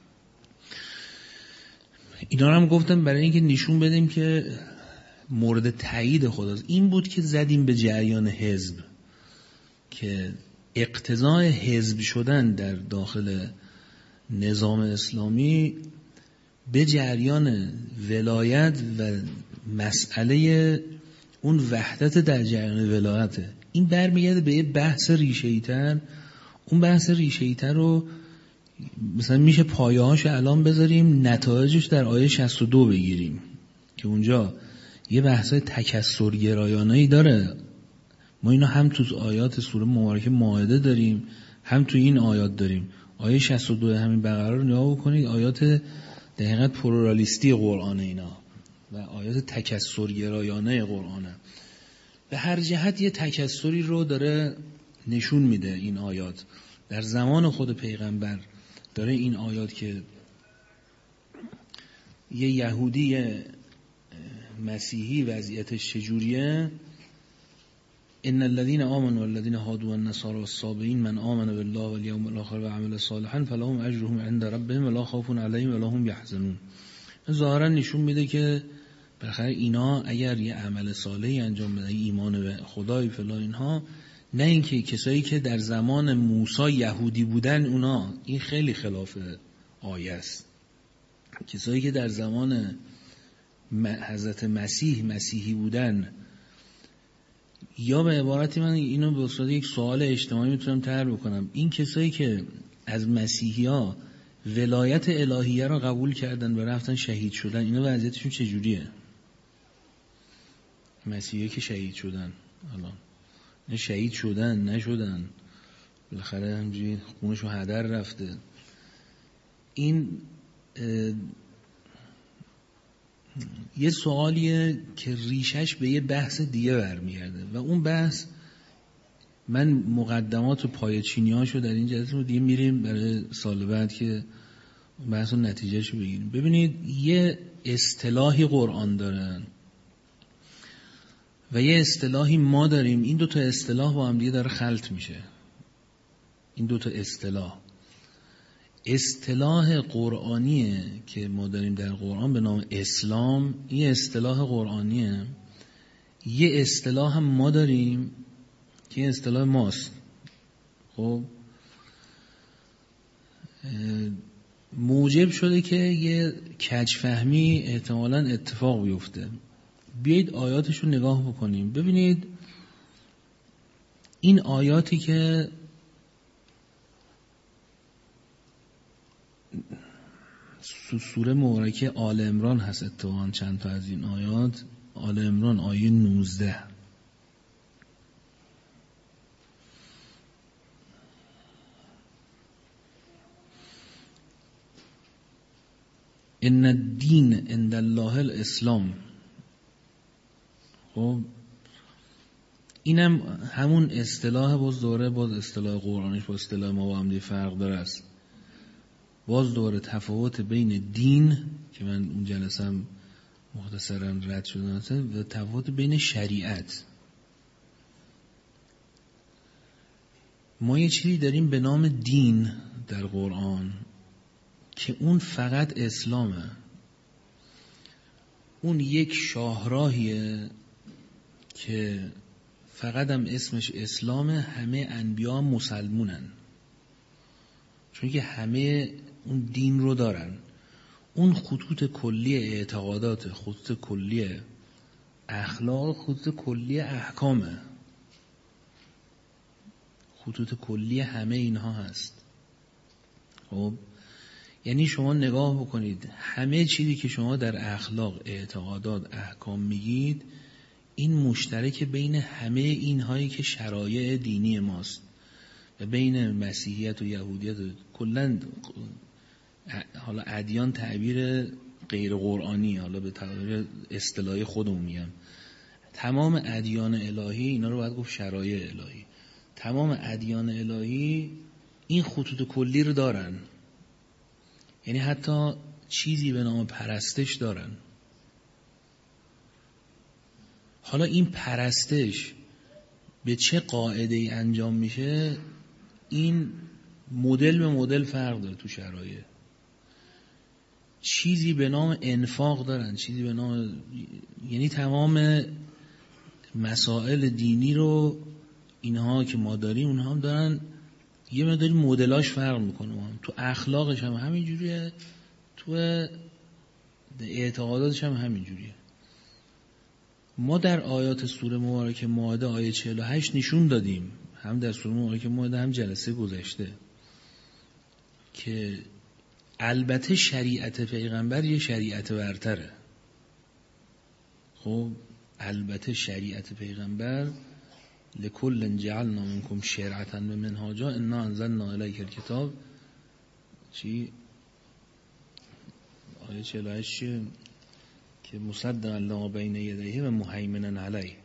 اینا رو هم گفتم برای اینکه نشون بدیم که مورد تایید خداست. این بود که زدیم به جریان حزب، که اقتضای حزب شدن در داخل نظام اسلامی به جریان ولایت و مسئله اون وحدت در جریان ولایته. این برمیگرده به یه بحث ریشه‌ای تر. اون بحث ریشه‌ای تر رو مثلا میشه پایه‌هاش الان بذاریم، نتایجش در آیه شصت و دو بگیریم که اونجا یه بحثای تکثرگرایانه‌ای داره. ما اینو هم تو آیات سوره مبارکه مائده داریم، هم تو این آیات داریم. آیه شصت و دو همین بقره رو نگاه بکنید، آیات در حقیقت پلورالیستی قرآن اینا و آیات تکثرگرایانه قرآنه. به هر جهت یه تکثری رو داره نشون میده این آیات. در زمان خود پیغمبر داره این آیات که یه یهودی مسیحی وضعیتش چجوریه ان الذين آمنوا والذين هادوا والنصارى والصابئين من آمن بالله واليوم الآخر وعمل صالحا فلهم اجرهم عند ربهم ولا خوف علیهم ولا هم یحزنون. ظاهرا نشون میده که بالاخره اینا اگر یه عمل صالحی انجام بدن، ایمان به خدای فلان اینها، نه اینکه کسایی که در زمان موسی یهودی بودن اونا، این خیلی خلاف آیه است. کسایی که در زمان حضرت مسیح مسیحی بودن، یا به عبارتی من اینو به صورت یک سوال اجتماعی میتونم طرح بکنم، این کسایی که از مسیحی ها ولایت الهیه را قبول کردن و رفتن شهید شدن، اینا وضعیتشون چجوریه؟ مسیحی که شهید شدن الان، نه شهید شدن نشدن، بالاخره همجوری خونشو هدر رفته. این یه سوالیه که ریشش به یه بحث دیگه برمیگرده و اون بحث من مقدمات و پایه‌چینی‌هاشو در این جلسه دیگه میریم برای سال بعد که بحث و نتیجهشو بگیریم. ببینید یه اصطلاحی قرآن دارن و یه اصطلاحی ما داریم، این دو تا اصطلاح با هم دیگه داره خلط میشه. این دو تا اصطلاح، اصطلاح قرآنیه که ما داریم در قرآن به نام اسلام، این اصطلاح قرآنیه. یه اصطلاح هم ما داریم که این اصطلاح ماست. خب موجب شده که یه کجفهمی احتمالاً اتفاق بیفته. بیایید آیاتشو نگاه بکنیم. ببینید این آیاتی که سوره مبارکه آل عمران هست، اتفاقاً چند تا از این آیات، آل عمران آیه نوزده، ان الدین عند الله الاسلام. خب اینم همون اصطلاح، باز دوره باز اصطلاح قرآنش با اصطلاح ما با هم دیگه فرق داره است. باز دوره تفاوت بین دین که من اون جلسه هم مختصرا رد شدم و تفاوت بین شریعت. ما یه چیزی داریم به نام دین در قرآن که اون فقط اسلامه. اون یک شاهراهیه که فقط هم اسمش اسلامه، همه انبیا مسلمونن چون که همه اون دین رو دارن. اون خطوط کلی اعتقادات، خطوط کلی اخلاق، خطوط کلی احکامه، خطوط کلی همه اینها هست. خب یعنی شما نگاه بکنید همه چیزی که شما در اخلاق، اعتقادات، احکام میگید، این مشترک بین همه اینهایی که شرایع دینی ماست و بین مسیحیت و یهودیت و کلاً حالا ادیان تعبیر غیر قرآنی، حالا به تعبیر اصطلاحی خودمون میگم، تمام ادیان الهی اینا رو باید گفت شرایع الهی. تمام ادیان الهی این خطوط کلی رو دارن، یعنی حتی چیزی به نام پرستش دارن. حالا این پرستش به چه قاعده ای انجام میشه، این مدل به مدل فرق داره تو شرایع. چیزی به نام انفاق دارن، چیزی به نام، یعنی تمام مسائل دینی رو اینها که ما داریم اونها هم دارن، یه مقداری مدلاش فرق میکنه. هم تو اخلاقش هم همین جوریه، تو اعتقاداتش هم همین جوریه. ما در آیات سوره مبارکه مائده آیه چهل و هشت نشون دادیم، هم در سوره مبارکه مائده هم جلسه گذشته، که البته شریعت پیغمبر یه شریعت برتره. خب البته شریعت پیغمبر لکل جعلنا منکم شرعة و منهاجا انا انزلنا الیک الکتاب، چی آیه چهل و هشت که مصدقا لما بین یدیه و مهیمنا علیه،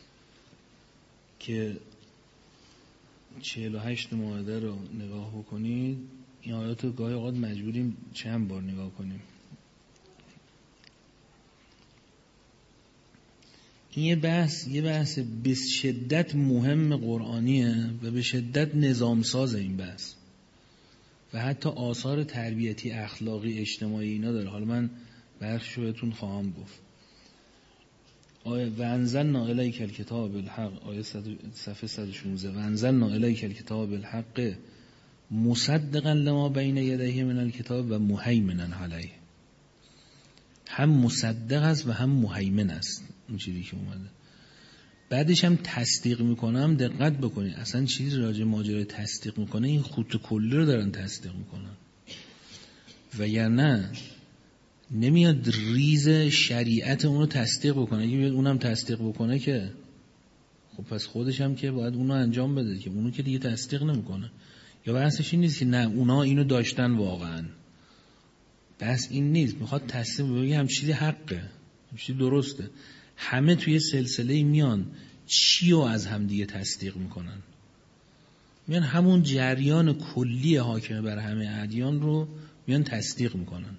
که چهل و هشت مائده رو نگاه بکنید. این آیات رو گاهی اوقات مجبوریم چند بار نگاه کنیم. این یه بحث یه بحث به شدت مهم قرآنیه و به شدت نظام ساز این بحث و حتی آثار تربیتی اخلاقی اجتماعی اینا داره. حالا من بخشش بهتون خواهم گفت. آیه وانزلنا الیک الکتاب بالحق، آیه صفحه صد و شانزده، وانزلنا الیک الکتاب بالحق مصدقا لما بین یدیه من الکتاب و مهیمنا علیه. هم مصدق است و هم مهیمن است این چیزی که اومده. بعدش هم تصدیق میکنم. دقت بکنید اصلا چیزی راجع ماجرای تصدیق میکنه این خط کلی رو دارن تصدیق میکنن و یا نه نمیاد ریز شریعت اونو تصدیق بکنه. اگه بیاد اونم تصدیق بکنه که خب پس خودش هم که باید اونو انجام بده که اونو که دیگه تصدیق نمیکنه. یا بحثش این نیست که نه اونا اینو داشتن واقعا، بس این نیست. میخواد تصدیق بگه هم چیزی حقه، هم چیزی درسته. همه توی سلسله میان چی رو از هم دیگه تصدیق میکنن، میان همون جریان کلی حاکمه بر همه ادیان رو میان تصدیق میکنن.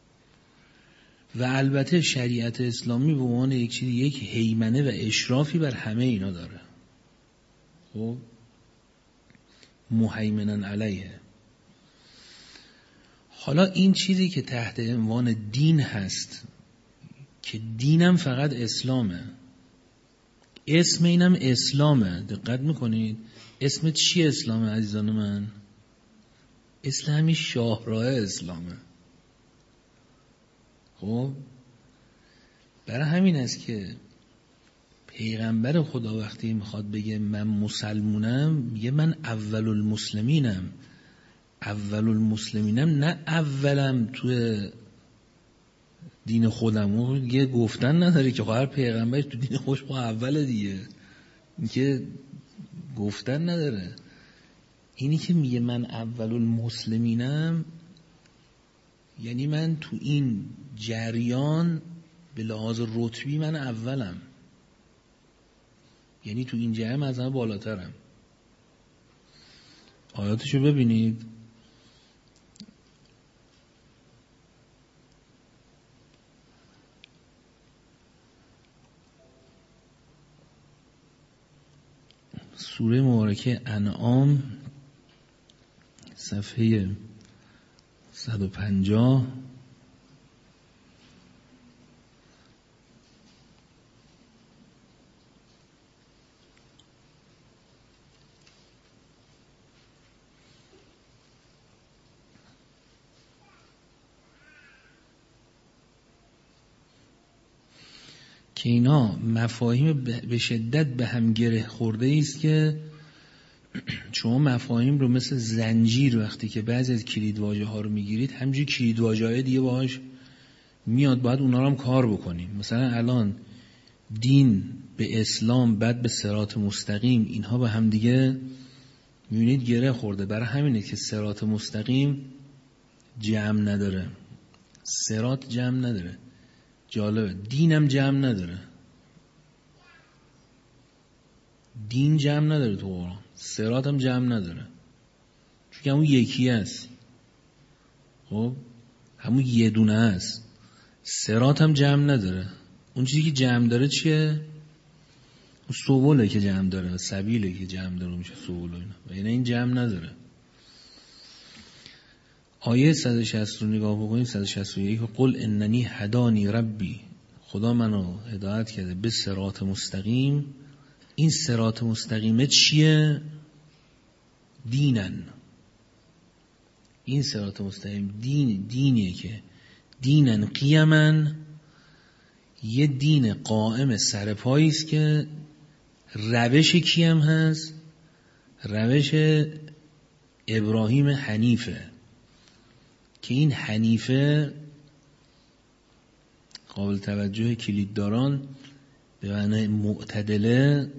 و البته شریعت اسلامی به عنوان یک چیزی یک هیمنه و اشرافی بر همه اینا داره. خب مهیمنن علیه. حالا این چیزی که تحت عنوان دین هست که دینم فقط اسلامه، اسم اینم اسلامه. دقت میکنید اسم چی اسلامه عزیزان من؟ اسم همین شاهراه اسلامه. خب برای همین است که پیغمبر خدا وقتی میخواد بگه من مسلمونم میگه من اول المسلمینم. اول المسلمینم نه اولم توی دین خودم. اون دیگه گفتن نداره که هر پیغمبر تو دین خوش با اول دیگه، این که گفتن نداره. اینی که میگه من اول المسلمینم یعنی من تو این جریان به لحاظ رتبی من اولم، یعنی تو این جریان از همه بالاترم. آیاتشو ببینید. سوره مبارکه انعام صفحه صد و پنجاه که اینا مفاهیم به شدت به هم گره خورده است که شما مفاهیم رو مثل زنجیر وقتی که بعضی از کلیدواژه ها رو میگیرید همینجوری کلیدواژه های دیگه باهاش میاد، باید اونا رو هم کار بکنیم. مثلا الان دین به اسلام بعد به صراط مستقیم اینها به هم دیگه میبینید گره خورده. برای همینه که صراط مستقیم جمع نداره، صراط جمع نداره. جالبه دینم جمع نداره، دین جمع نداره تو قرآن، صراط هم جمع نداره چون که همون یکی است. خب همون یه دونه است. صراط هم جمع نداره. اون چیزی که جمع داره چیه؟ اون سبوله که جمع داره، سبیله که جمع داره میشه سبول و اینا، و یعنی این جمع نداره. آیه صد و شصت رو نگاه بکنید. صد و شصت و یک قل اننی هدانی ربی، خدا منو هدایت کرده به صراط مستقیم. این صراط مستقیمه چیه؟ دینن. این صراط مستقیم دین دینیه که دینن قیمن، یه دین قائم سرپایی است که روش کیم هست؟ روش ابراهیم حنیفه، که این حنیفه قابل توجه کلیدداران به معنی معتدله.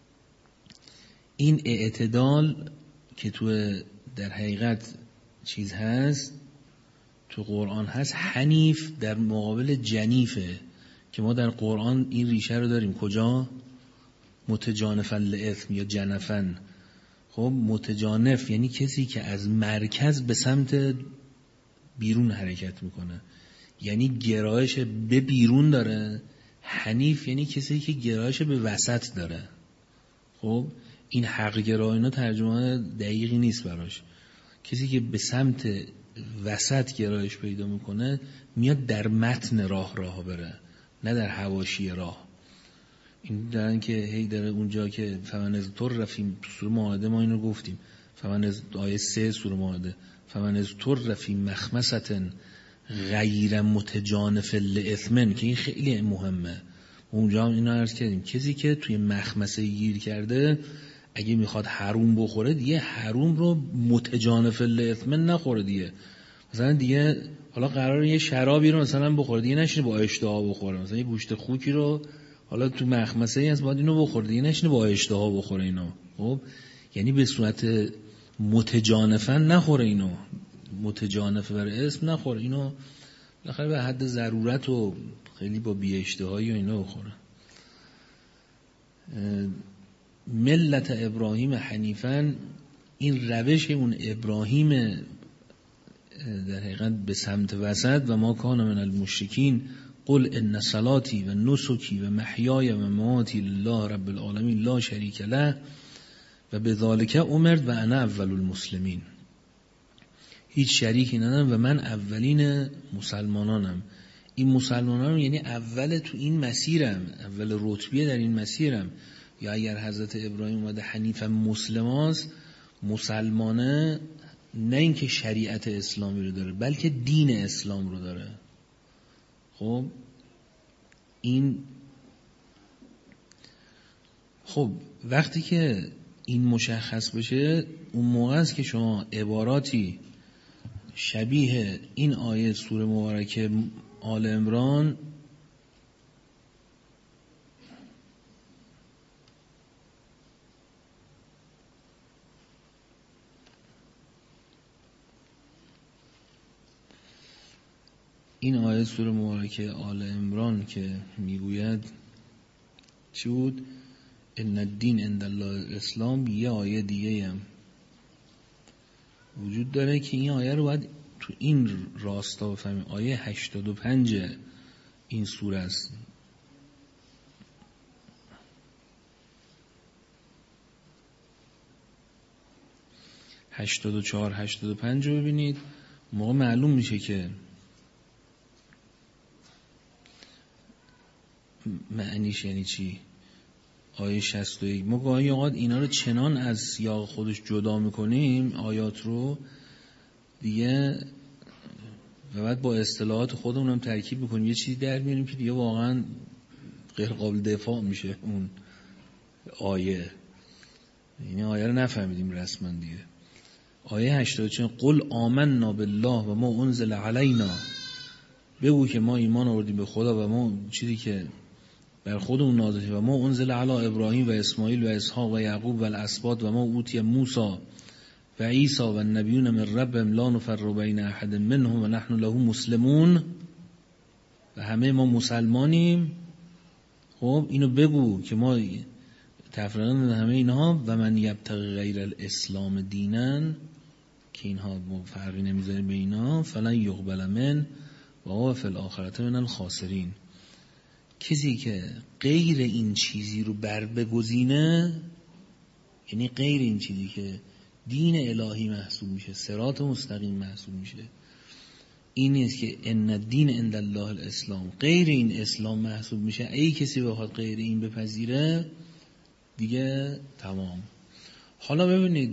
این اعتدال که تو در حقیقت چیز هست تو قرآن هست، حنیف در مقابل جنیفه که ما در قرآن این ریشه رو داریم. کجا؟ متجانفا لإثم یا جنفن. خب متجانف یعنی کسی که از مرکز به سمت بیرون حرکت میکنه، یعنی گرایش به بیرون داره، حنیف یعنی کسی که گرایش به وسط داره. خب این حق گرا اینا ترجمه دقیقی نیست براش. کسی که به سمت وسط گرایش پیدا میکنه میاد در متن راه راه بره، نه در حواشی راه. این دارن که هی داره اونجا که فمن از طر رفیم سوره مائده ما اینو گفتیم، فمن از آیه سه سوره مائده فمن از طر رفیم مخمصة غیر متجانف لإثم، که این خیلی مهمه. اونجا هم اینو عرض کردیم کسی که توی مخمسه گیر کرده اگه میخواد حروم بخوره دیگه حروم رو متجانف لإثم نخوره دیگه. مثلا دیگه حالا قراره یه شرابی رو مثلا بخوره دیگه نشینه با اشتها بخوره، مثلا یه گوشت خوکی رو حالا تو مخمسه ای از باید اینو بخوره دیگه نشینه با اشتها بخوره اینو. خب یعنی به صورت متجانفا نخوره اینو، متجانف بر اسم نخوره اینو، بالاخره به حد ضرورت و خیلی با بی اشتهایی و اینو بخوره. ملت ابراهیم حنیفاً، این روش اون ابراهیم در حقیقت به سمت وسط. و ما کان من المشرکین قل ان صلاتی و نسکی و محیای و مماتی لله رب العالمین لا شریک له و بذالک امرت و انا اول المسلمین. هیچ شریکی ندارم و من اولین مسلمانانم. این مسلمانان یعنی اول تو این مسیرم، اول رتبیه در این مسیرم. یا اگر حضرت ابراهیم اومده حنیف مسلماست، مسلمانه نه اینکه شریعت اسلامی رو داره بلکه دین اسلام رو داره. خب این خب وقتی که این مشخص بشه اون موقع است که شما عباراتی شبیه این آیه سوره مبارکه آل عمران این آیه سوره مبارکه آل عمران که میگوید چی بود؟ ان الدین عند الله الاسلام، یه آیه دیگه هم وجود داره که این آیه رو باید تو این راستا بفهمیم. آیه هشتاد و پنج این سوره است. هشتاد و چهار هشتاد و پنج رو ببینید، موقع معلوم میشه که معنیش یعنی چی. آیه شصت و یک ما گاهی اوقات اینا رو چنان از سیاق خودش جدا میکنیم آیات رو دیگه و بعد با اصطلاحات خودمون هم ترکیب میکنیم یه چیزی در میاریم که دیگه واقعا غیر قابل دفاع میشه اون آیه. یعنی آیه رو نفهمیدیم رسما دیگه. آیه هشتاد و چهار قل آمنا بالله و ما انزل علینا، بگو که ما ایمان آوردیم به خدا و ما چیزی که بر خودمون نازل شده و ما انزل علی ابراهیم و اسماعیل و اسحاق و یعقوب و الاسباط و ما اوتی موسی و عیسی و النبیون من ربهم لا نفرق بین احد منهم و نحن له مسلمون، و همه ما مسلمانیم. خب اینو بگو که ما تفریقا همه اینها و من یبتغی غیر الاسلام دینن، که اینها فرقی نمیذاره به اینا، فلن یقبل من و هو فی الاخرة من الخاسرین. کسی که غیر این چیزی رو بر بگزینه، یعنی غیر این چیزی که دین الهی محسوب میشه، صراط مستقیم محسوب میشه، این نیست که ان الدین عند الله الاسلام، غیر این اسلام محسوب میشه. ای کسی بخواد غیر این بپذیره دیگه تمام. حالا ببینید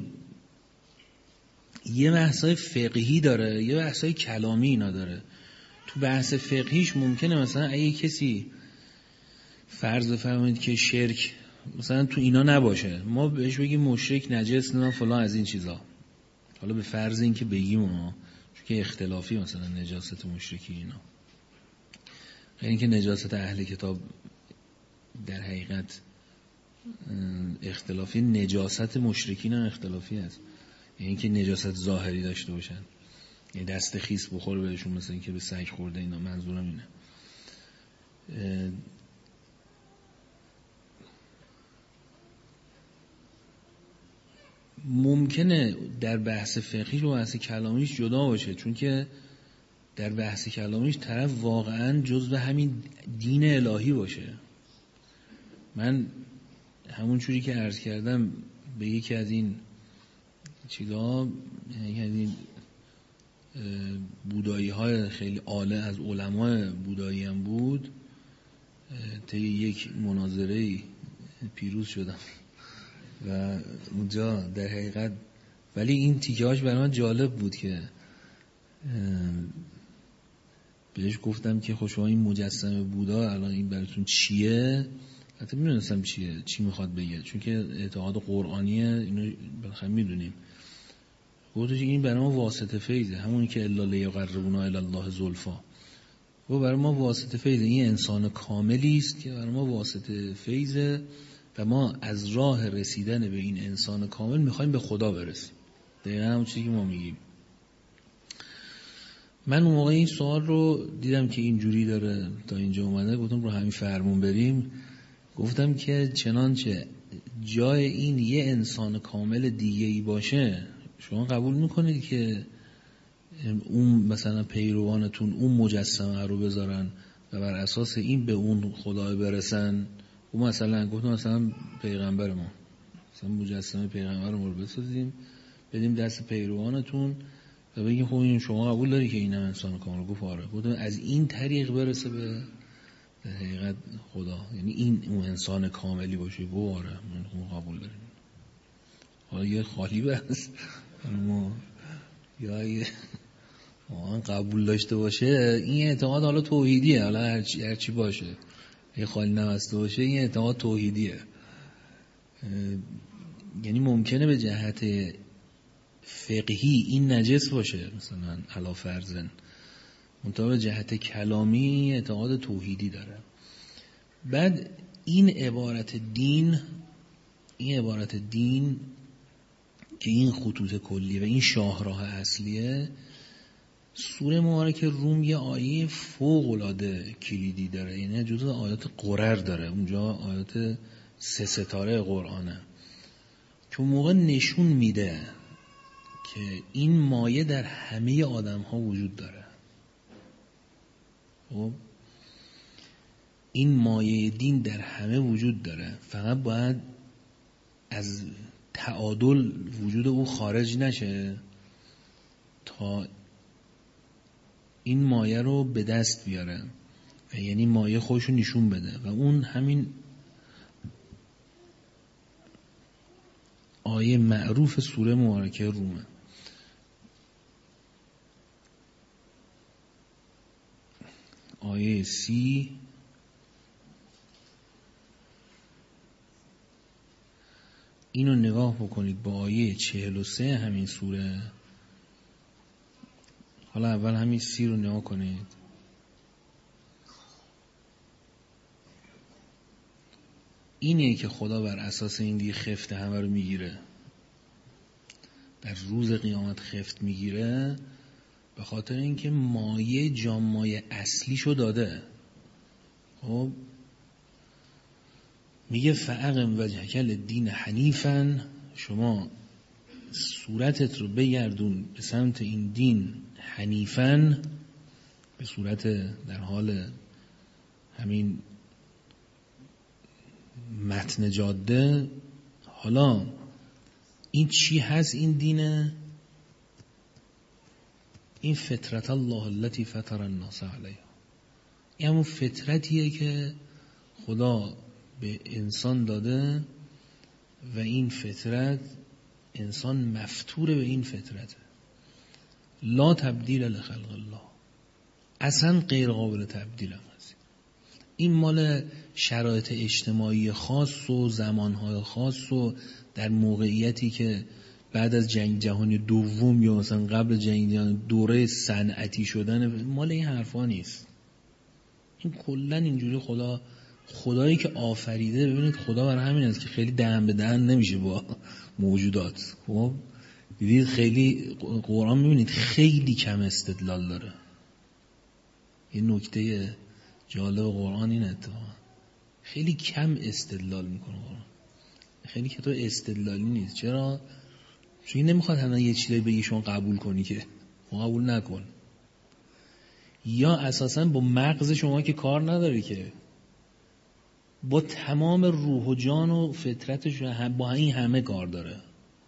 یه بحثای فقهی داره، یه بحثای کلامی اینا داره. تو بحث فقهیش ممکنه مثلا اگه کسی فرض بفرمایید که شرک مثلا تو اینا نباشه، ما بهش بگیم مشرک، نجس، نه فلان از این چیزا. حالا به فرض این که بگیم ما چون که اختلافی مثلا نجاست مشرکی اینا، غیر اینکه نجاست اهل کتاب در حقیقت اختلافی، نجاست مشرکین هم اختلافی است. یعنی اینکه نجاست ظاهری داشته باشن، یعنی دست خیس بخوره بهشون مثلا اینکه به سگ خورده اینا، منظورم اینه. ممکنه در بحث فقهی و بحث کلامیش جدا باشه، چون که در بحث کلامیش طرف واقعا جزو همین دین الهی باشه. من همون چوری که عرض کردم به یکی از این چیزا، یکی از این بودایی های خیلی عاله از علمای بودایی هم بود، طی یک مناظره پیروز شدم و اونجا در حقیقت، ولی این تیکه‌هاش برای من جالب بود که بهش گفتم که خب شما این مجسمه بودا الان این براتون چیه؟ حتی میدونستم چیه، چی میخواد بگه، چون که اعتقاد قرآنیه، اینو بالاخره میدونیم. گفتش این برای ما واسطه فیضه، همونی که الا لیقربونا الی الله زلفا، و برای ما واسطه فیضه. این انسان کاملی است که برای ما واسطه فیضه و ما از راه رسیدن به این انسان کامل میخوایم به خدا برسیم. دقیقا همون چیزی که ما میگیم. من اون موقع این سوال رو دیدم که اینجوری داره تا اینجا اومده، گفتم رو همین فرمون بریم. گفتم که چنانچه جای این یه انسان کامل دیگه‌ای باشه، شما قبول میکنید که اون مثلا پیروانتون اون مجسمه رو بذارن و بر اساس این به اون خدا برسن؟ اون مثلا گفتم مثلا پیغمبر ما، مثلا مجسمه پیغمبر ما رو بسازیم بدیم دست پیروانتون و بگیم خب این شما قبول داری که این هم انسان کامل؟ گفت آره. گفتم از این طریق برسه به در حقیقت خدا، یعنی این اون انسان کاملی باشه؟ گفت آره من قبول داریم. حالا یه خالی بس اما یا یه واقعا قبول داشته باشه، این اعتقاد حالا توحیدیه، حالا هرچی هرچی باشه، یه خالی نبسته باشه، این اعتقاد توحیدیه. یعنی ممکنه به جهت فقهی این نجس باشه مثلا علا فرضن، منتها به جهت کلامی اعتقاد توحیدی داره. بعد این عبارت دین، این عبارت دین که این خطوط کلیه و این شاهراه اصلیه، سوره مبارکه روم یه آیه فوق العاده کلیدی داره، یعنی جزو آیات قرر داره، اونجا آیات سه ستاره قرآنه که اون موقع نشون میده که این مایه در همه آدم ها وجود داره. خب این مایه دین در همه وجود داره، فقط باید از تعادل وجود او خارج نشه تا این مایه رو به دست بیاره، یعنی مایه خودشو نشون بده، و اون همین آیه معروف سوره مبارکه رومه. آیه سی اینو نگاه بکنید با آیه چهل و سه همین سوره. حالا اول همین سی رو نگاه کنید. اینه که خدا بر اساس این دیگه خفت همه رو میگیره، در روز قیامت خفت میگیره، به خاطر اینکه مایه جام مایه اصلیشو داده. خب میگه فاقم وجهک للدین حنیفا، شما صورتت رو بگردون به سمت این دین حنیفا، به صورت در حال همین متن جاده. حالا این چی هست این دینه؟ این فطرت الله التي فطر الناس علیها، این همون فطرتیه که خدا به انسان داده و این فطرت انسان مفطور به این فطرته. لا تبدیل لخلق الله، اصلا غیر قابل تبدیل هم هست. این مال شرایط اجتماعی خاص و زمانهای خاص و در موقعیتی که بعد از جنگ جهانی دوم یا مثلا قبل جنگ جهانی دوره صنعتی شدن، مال این حرفا نیست. این کلا اینجوری خدا خدایی که آفریده، ببینید خدا برای همین است که خیلی دهن به دهن نمیشه با موجودات. خب دیدید خیلی قرآن میبینید خیلی کم استدلال داره. این نکته جالب قرآن این اتفاقا خیلی کم استدلال میکنه قرآن، خیلی که تو استدلالی نیست. چرا؟ چون این نمیخواد همه یه چیزی بگی شما قبول کنی که قبول نکن. یا اساساً با مغز شما که کار نداره، که با تمام روح و جان و فطرتش با این همه کار داره.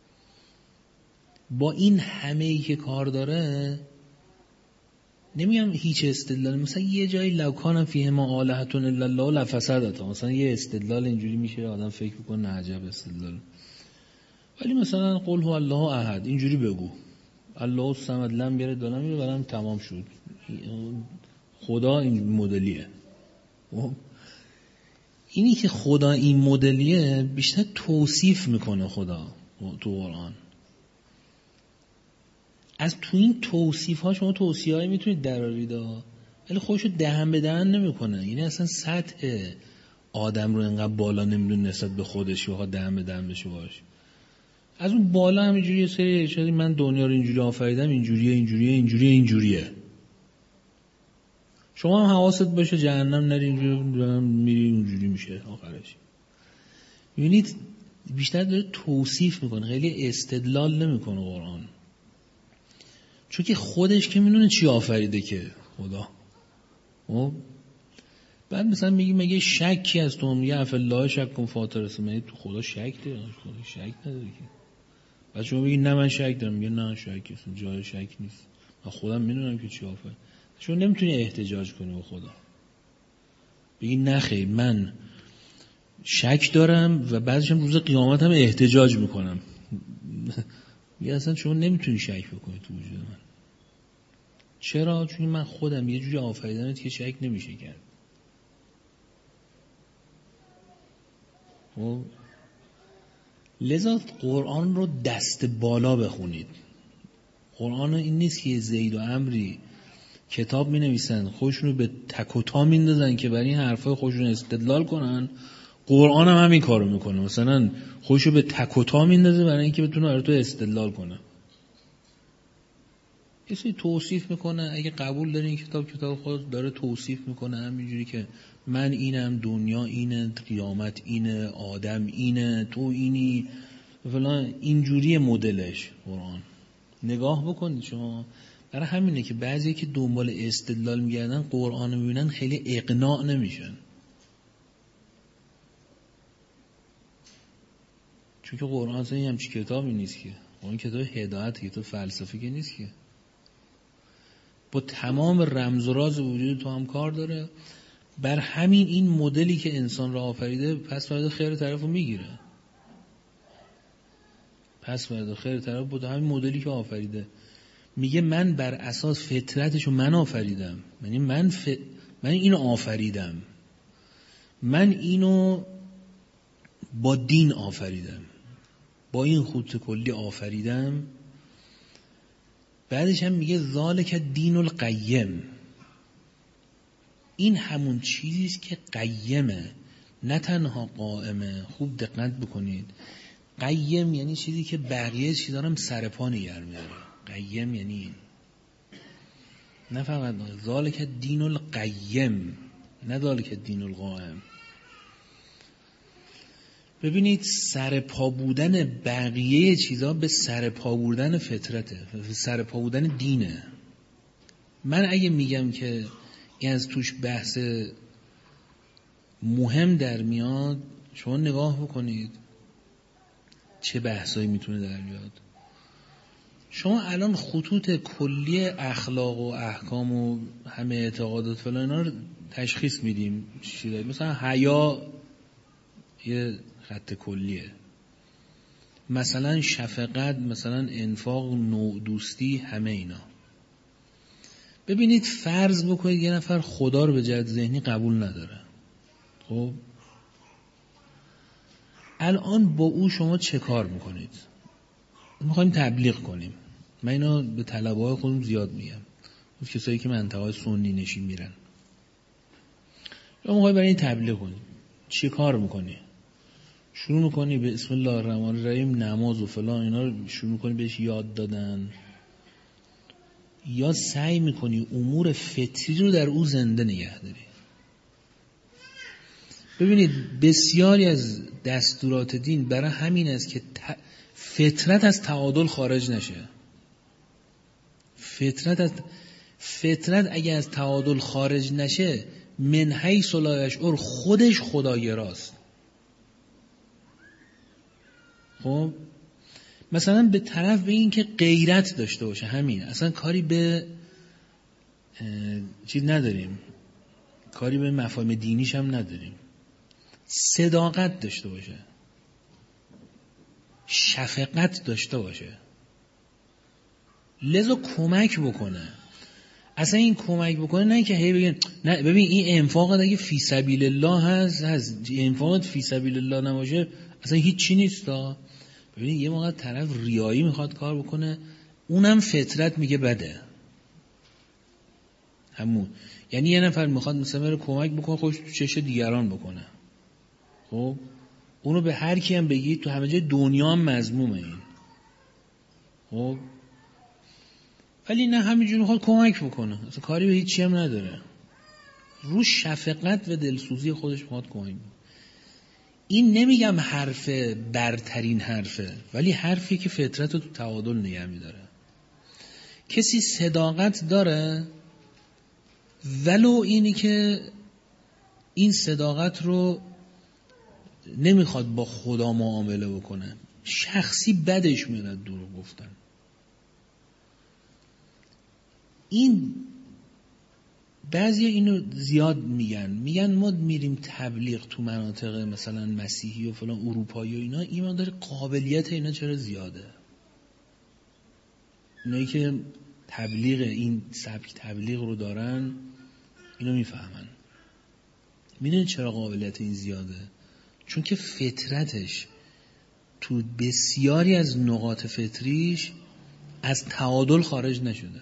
با این همه ای که کار داره، نمیگم هیچ استدلال، مثلا یه جایی لو کان فیهما آلهة الا الله لفسدتا، مثلا یه استدلال اینجوری میشه آدم فکر میکنه عجب استدلال، ولی مثلا قل هو الله احد اینجوری بگو، الله الصمد لم یلد ولم یولد ولم تمام شد. خدا این مدلیه. اینی که خدا این مدلیه بیشتر توصیف میکنه خدا تو قرآن. از تو این توصیف ها شما توصیه هایی میتونید درارید، ولی خودشو دهن به دهن نمیکنه. یعنی اصلا سطح آدم رو انقدر بالا نمیدون نسبت به خودش و دهن به دهن بشه باش. از اون بالا همینجوری سری شدی من دنیا رو اینجوری آفریدم، اینجوریه اینجوریه اینجوریه اینجوریه. شما هم حواست باشه جهنم نری، اینجوری میری اونجوری میشه آخرش. ببینید بیشتر داره توصیف میکنه، خیلی استدلال نمیکنه قرآن، چون که خودش که میدونه چی آفریده که خدا. خب بعد مثلا میگی مگه شکی از تو، میگه اف الله شک کن فاطر السماوات، تو خدا شک داره؟ خدا شک نداره که. بعد شما میگی نه من شک دارم، میگه نه شک نیست، جای شک نیست، من خودم میدونم که چی آفرید. شما نمیتونی احتجاج کنی به خدا، بگی نه خیر من شک دارم و بعدش هم روز قیامت هم احتجاج میکنم. میگه اصلا شما نمیتونی شک بکنی تو وجود من. چرا؟ چون من خودم یه جوری آفریدمت که شک نمیشه کرد. خب لذا قرآن رو دست بالا بخونید. قرآن این نیست که زید و عمری کتاب می نویسن خودشون رو به تک و تا میندازن که برای این حرفای خودشون استدلال کنن. قرآن هم همین کارو میکنه، مثلا خودشو به تک و تا میندازه برای اینکه بتونه برای تو استدلال کنه. کسی توصیف میکنه، اگه قبول داری این کتاب کتاب خود داره توصیف میکنه همینجوری که من اینم، دنیا اینه، قیامت اینه، آدم اینه، تو اینی فلان، اینجوری مدلش قرآن. نگاه بکنید شما. برای همینه که بعضی که دنبال استدلال میگردن قرآن رو میبینن خیلی اقناع نمیشن، چون که قرآن اصلا همچین کتابی نیست که. قرآن کتاب هدایت، کتاب فلسفی که نیست که. با تمام رمز و راز وجود تو هم کار داره. بر همین این مدلی که انسان را آفریده پس فردا خیر طرف رو میگیره. پس فردا خیر طرف بود همین مدلی که آفریده. میگه من بر اساس فطرتشو من آفریدم، یعنی من ف... من اینو آفریدم، من اینو با دین آفریدم، با این خط کلی آفریدم. بعدش هم میگه ذالک دین القیم، این همون چیزیست که قیمه، نه تنها قائمه. خوب دقت بکنید، قیم یعنی چیزی که بقیه چیزا رو سر پا نگه می‌داره. قیم یعنی این، نه فقط ذالک دین القیم، نه ذالک دین القائم. ببینید سر پا بودن بقیه چیزا به سر پا بودن فطرته، سر پا بودن دینه. من اگه میگم که این از توش بحث مهم در میاد، شما نگاه بکنید چه بحثایی میتونه در بیاد. شما الان خطوط کلی اخلاق و احکام و همه اعتقادات فلان اینا رو تشخیص میدیم. مثلا حیا یه خط کلیه، مثلا شفقت، مثلا انفاق، نوع دوستی، همه اینا. ببینید فرض بکنید یه نفر خدا رو به جهت ذهنی قبول نداره. خب الان با او شما چه کار میکنید؟ میخوایم تبلیغ کنیم. من اینا به طلبه های خودم زیاد میگم، کسایی که منطقه سنی نشین میرن. شما میخوای برای این تبلیغ کنید، چه کار میکنی؟ شروع میکنی به بسم الله الرحمن الرحیم نماز و فلان اینا رو شروع میکنی بهش یاد دادن، یا سعی میکنی امور فطری رو در او زنده نگه داری؟ ببینید بسیاری از دستورات دین برای همین است که فطرت از تعادل خارج نشه. فطرت از فطرت اگه از تعادل خارج نشه من حیث لا یشعر خودش خداگراست. خب مثلا به طرف به این که غیرت داشته باشه، همین اصلا کاری به چیز نداریم، کاری به مفاهیم دینیش هم نداریم. صداقت داشته باشه، شفقت داشته باشه، لذا کمک بکنه. اصلا این کمک بکنه نه که هی بگن نه ببین این انفاقت اگه فی سبیل الله هست هست انفاقت فی سبیل الله نباشه اصلا هیچ چی نیست. ببینید یه موقع طرف ریایی میخواد کار بکنه، اونم فطرت میگه بده. همون یعنی یه نفر میخواد مثلا بره کمک بکنه خودش تو چش دیگران بکنه، خب اونو به هر کی هم بگید تو همه جای دنیا هم مذمومه این. خب ولی نه همینجوری میخواد کمک بکنه، اصلا کاری به هیچی هم نداره، رو شفقت و دلسوزی خودش میخواد کمک بکنه. این نمیگم حرف برترین حرفه، ولی حرفی که فطرت رو تو تعادل نگه میداره. کسی صداقت داره ولو اینی که این صداقت رو نمیخواد با خدا معامله بکنه، شخصی بدش میاد دروغ گفتن. این بعضی اینو زیاد میگن، میگن ما میریم تبلیغ تو مناطق مثلا مسیحی و فلان اروپایی و اینا، ایمان داره قابلیت اینا چرا زیاده؟ اینایی که تبلیغ این سبک تبلیغ رو دارن اینو میفهمن. میدونی چرا قابلیت این زیاده؟ چون که فطرتش تو بسیاری از نقاط فطریش از تعادل خارج نشده.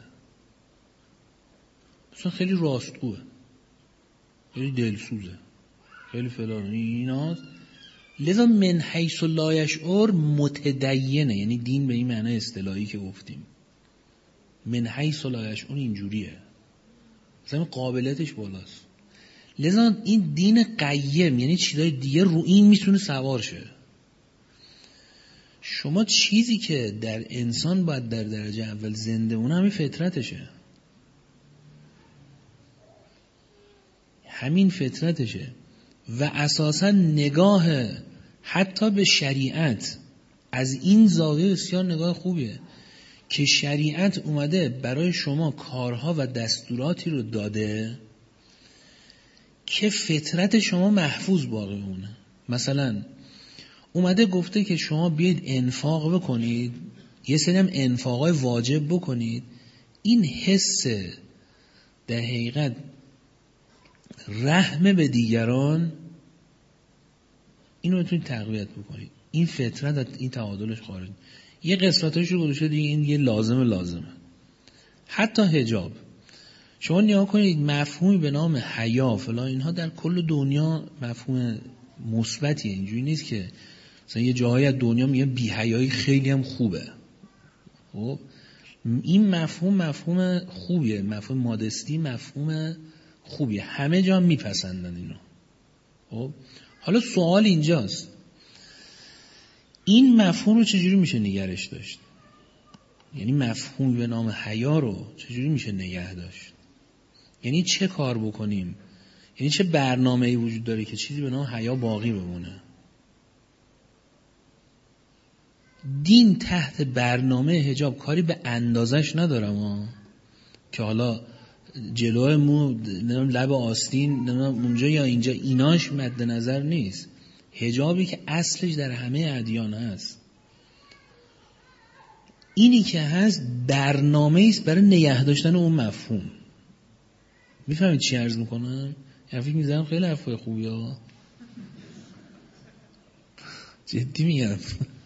مثلا خیلی راستگوه، خیلی دلسوزه، خیلی فلان ایناست، لذا من حیث لا یشعر متدینه. یعنی دین به این معنی اصطلاحی که گفتیم، من حیث لا یشعر اینجوریه، مثلا قابلیتش بالاست. لذا این دین قیم یعنی چیزای دیگه رو این میتونه سوار شه. شما چیزی که در انسان باید در درجه اول زنده مونه همین فطرتشه، همین فطرتشه. و اساسا نگاه حتی به شریعت از این زاویه بسیار نگاه خوبیه که شریعت اومده برای شما کارها و دستوراتی رو داده که فطرت شما محفوظ باقی مونه. مثلا اومده گفته که شما بیاید انفاق بکنید، یه سری هم انفاقای واجب بکنید. این حس در حقیقت رحم به دیگران اینو بتونید تقویت بکنید. این فطرت این تعادلش خارج. یه قسمتش رو گذاشته دیگه، این یه لازم لازمه. حتی حجاب شما نگاه کنید، مفهومی به نام حیا فلان اینها در کل دنیا مفهوم مثبتیه. اینجوری نیست که مثلا یه جاهای از دنیا میگن بی‌حیایی خیلی هم خوبه. خب این مفهوم مفهوم خوبیه، مفهوم مادستی مفهوم خوبیه، همه جا هم میپسندن اینو. خب حالا سوال اینجاست، این مفهوم رو چجوری میشه نگرش داشت؟ یعنی مفهومی به نام حیا رو چجوری میشه نگه داشت؟ یعنی چه کار بکنیم؟ یعنی چه برنامه‌ای وجود داره که چیزی به نام حیا باقی بمونه؟ دین تحت برنامه حجاب کاری به اندازش نداره، ما که حالا جلوه مو لب آستین اونجا یا اینجا ایناش مد نظر نیست. حجابی که اصلش در همه ادیان هست، اینی که هست برنامه است برای نگه داشتن اون مفهوم. میفهمید چی عرض میکنم؟ حرفی میزنم خیلی حرفای خوبی ها، جدی میگم.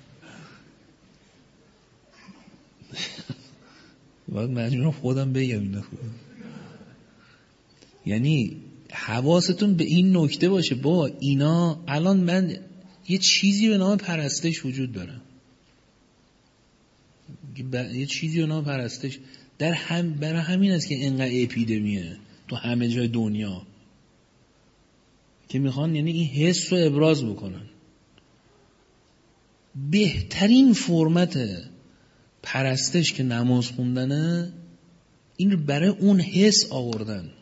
باید مجبورم خودم بگم اینا خوب. یعنی حواستون به این نکته باشه، با اینا الان من یه چیزی به نام پرستش وجود داره، یه چیزی به نام پرستش در هم، برای همین است که اینقدر اپیدمیه تو همه جای دنیا که میخوان یعنی این حس رو ابراز بکنن. بهترین فرمت پرستش که نماز خوندنه، این برای اون حس آوردن.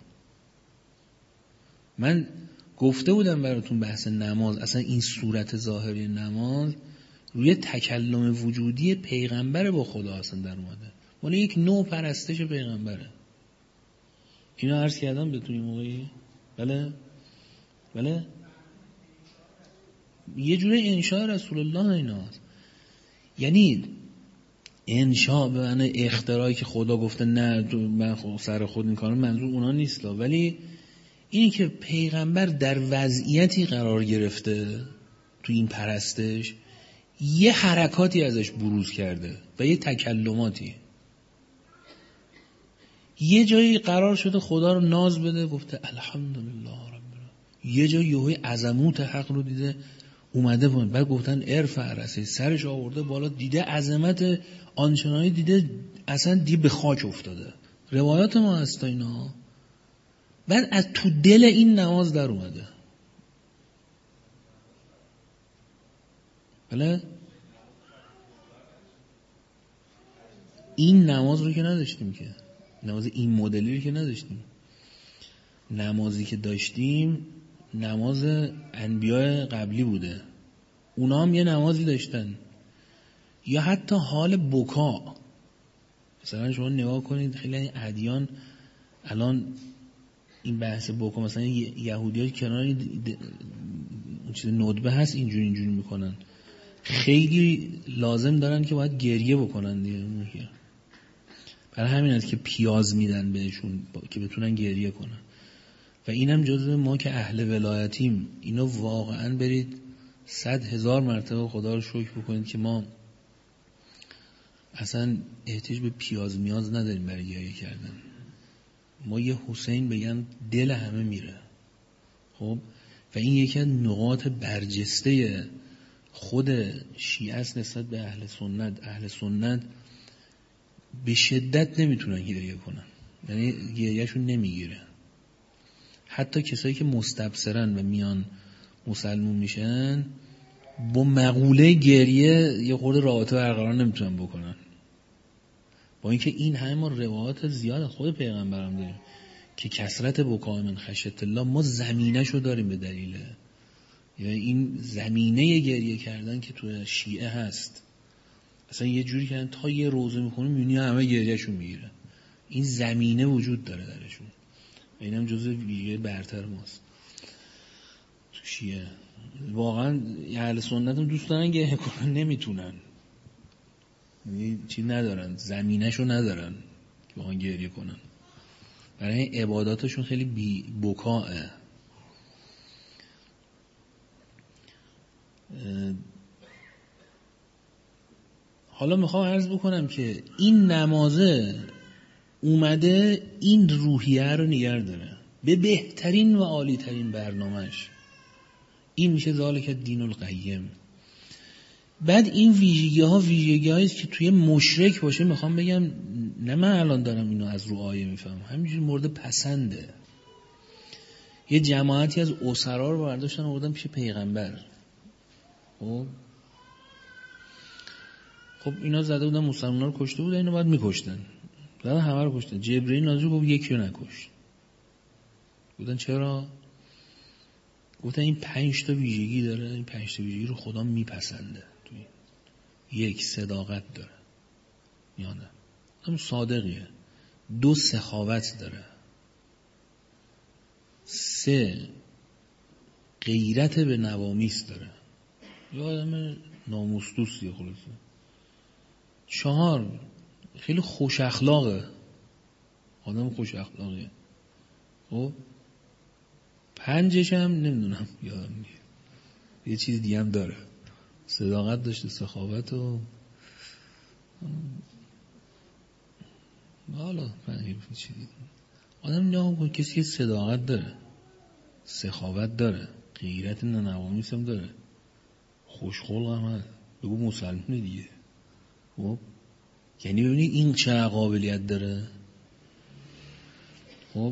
من گفته بودم براتون بحث نماز، اصلا این صورت ظاهری نماز روی تکلم وجودی پیغمبر با خدا اصلا در اومده، مال یک نوع پرستش پیغمبره. اینا عرض کردم بهتون این موقعی؟ بله بله یه جوره انشاء رسول الله ایناست. یعنی انشاء به معنی اختراعی که خدا گفته نه من سر خود این کارو، منظور اونا نیست، ولی اینی که پیغمبر در وضعیتی قرار گرفته تو این پرستش، یه حرکاتی ازش بروز کرده و یه تکلماتی. یه جایی قرار شده خدا رو ناز بده، گفته الحمدلله رب العالمین. یه جایی یهوی عظمت حق رو دیده اومده بود، بعد گفتن ارفع رأسه، سرش آورده بالا، دیده عظمت آنچنانی، دیده اصلا دی به خاک افتاده. روایات ما هست اینا. بعد از تو دل این نماز در اومده. بله این نماز رو که نداشتیم، که نماز این مدلی رو که نداشتیم. نمازی که داشتیم نماز انبیاء قبلی بوده، اونا هم یه نمازی داشتن. یا حتی حال بکا، مثلا شما نگاه کنید خیلی ادیان الان این بحث بکا، مثلا یهودی‌ها کنار اون چیز ندبه هست اینجوری اینجوری میکنن، خیلی لازم دارن که باید گریه بکنن دیگه. برای همین است که پیاز میدن بهشون که بتونن گریه کنن. و اینم جزء ما که اهل ولایتیم، اینو واقعا برید صد هزار مرتبه خدا رو شکر بکنید که ما اصلا احتیاج به پیاز میاز نداریم برای گریه کردن. ما یه حسین بگن دل همه میره. خب و این یکی از نقاط برجسته خود شیعه است نسبت به اهل سنت. اهل سنت به شدت نمیتونن گریه کنن، یعنی گریهشون نمیگیره. حتی کسایی که مستبصرن و میان مسلمون میشن با مقوله گریه یه خورده رابطه برقرار نمیتونن بکنن، با اینکه این همه ما روایات زیاد خود پیغمبرم داریم که کثرت بکا من خشیت الله ما زمینه‌شو داریم به دلیله، یعنی این زمینه گریه کردن که تو شیعه هست. اصلا یه جوری که تا یه روزه میخونیم میبینی همه گریهشون میگیره، این زمینه وجود داره درشون. اینم جزء ویژه برتر ماست تو شیعه. واقعا اهل سنت هم دوست دارن گریه کنن، نمیتونن، یعنی چی ندارن، زمینه‌شو ندارن که بخوان گریه کنن. برای عباداتشون خیلی بی بکاه. حالا میخوام عرض بکنم که این نمازه اومده این روحیه رو نگه داره به بهترین و عالی ترین برنامهش. این میشه ذالک الدین القیم. بعد این ویژگی ها ویژگی هاییست که توی مشرک باشه، میخوام بگم نه من الان دارم اینو از رو آیه میفهم، همینجوری مورد پسنده. یه جماعتی از اسرا رو برداشتن آوردن پیش پیغمبر. خب خب اینا زده بودن مسلمانا رو کشته بودن، اینو باید میکشتن، زدن همه رو کشتن. جبرئیل نازل گفت یکی رو نکشت. گفتن چرا؟ گفتن این پنج تا ویژگی داره، این پنج تا ویژگی رو خدا میپسنده. یک، صداقت داره، یانه هم صادقیه. دو، سخاوت داره. سه، غیرت به نوامیس داره، یه آدم ناموس دوستیه خلاصه. چهار، خیلی خوش اخلاقه، آدم خوش اخلاقیه. خب پنجش هم نمیدونم یادم نیست، یه چیز دیگه هم داره، صداقت داشته، سخاوت و حالا پنج چیزی. آدم نگاه کن کسی که صداقت داره، سخاوت داره، غیرت نوامیس هم داره، خوشخلق هم هست، بگو مسلمونه دیگه. خب یعنی ببینید این چه قابلیت داره. خب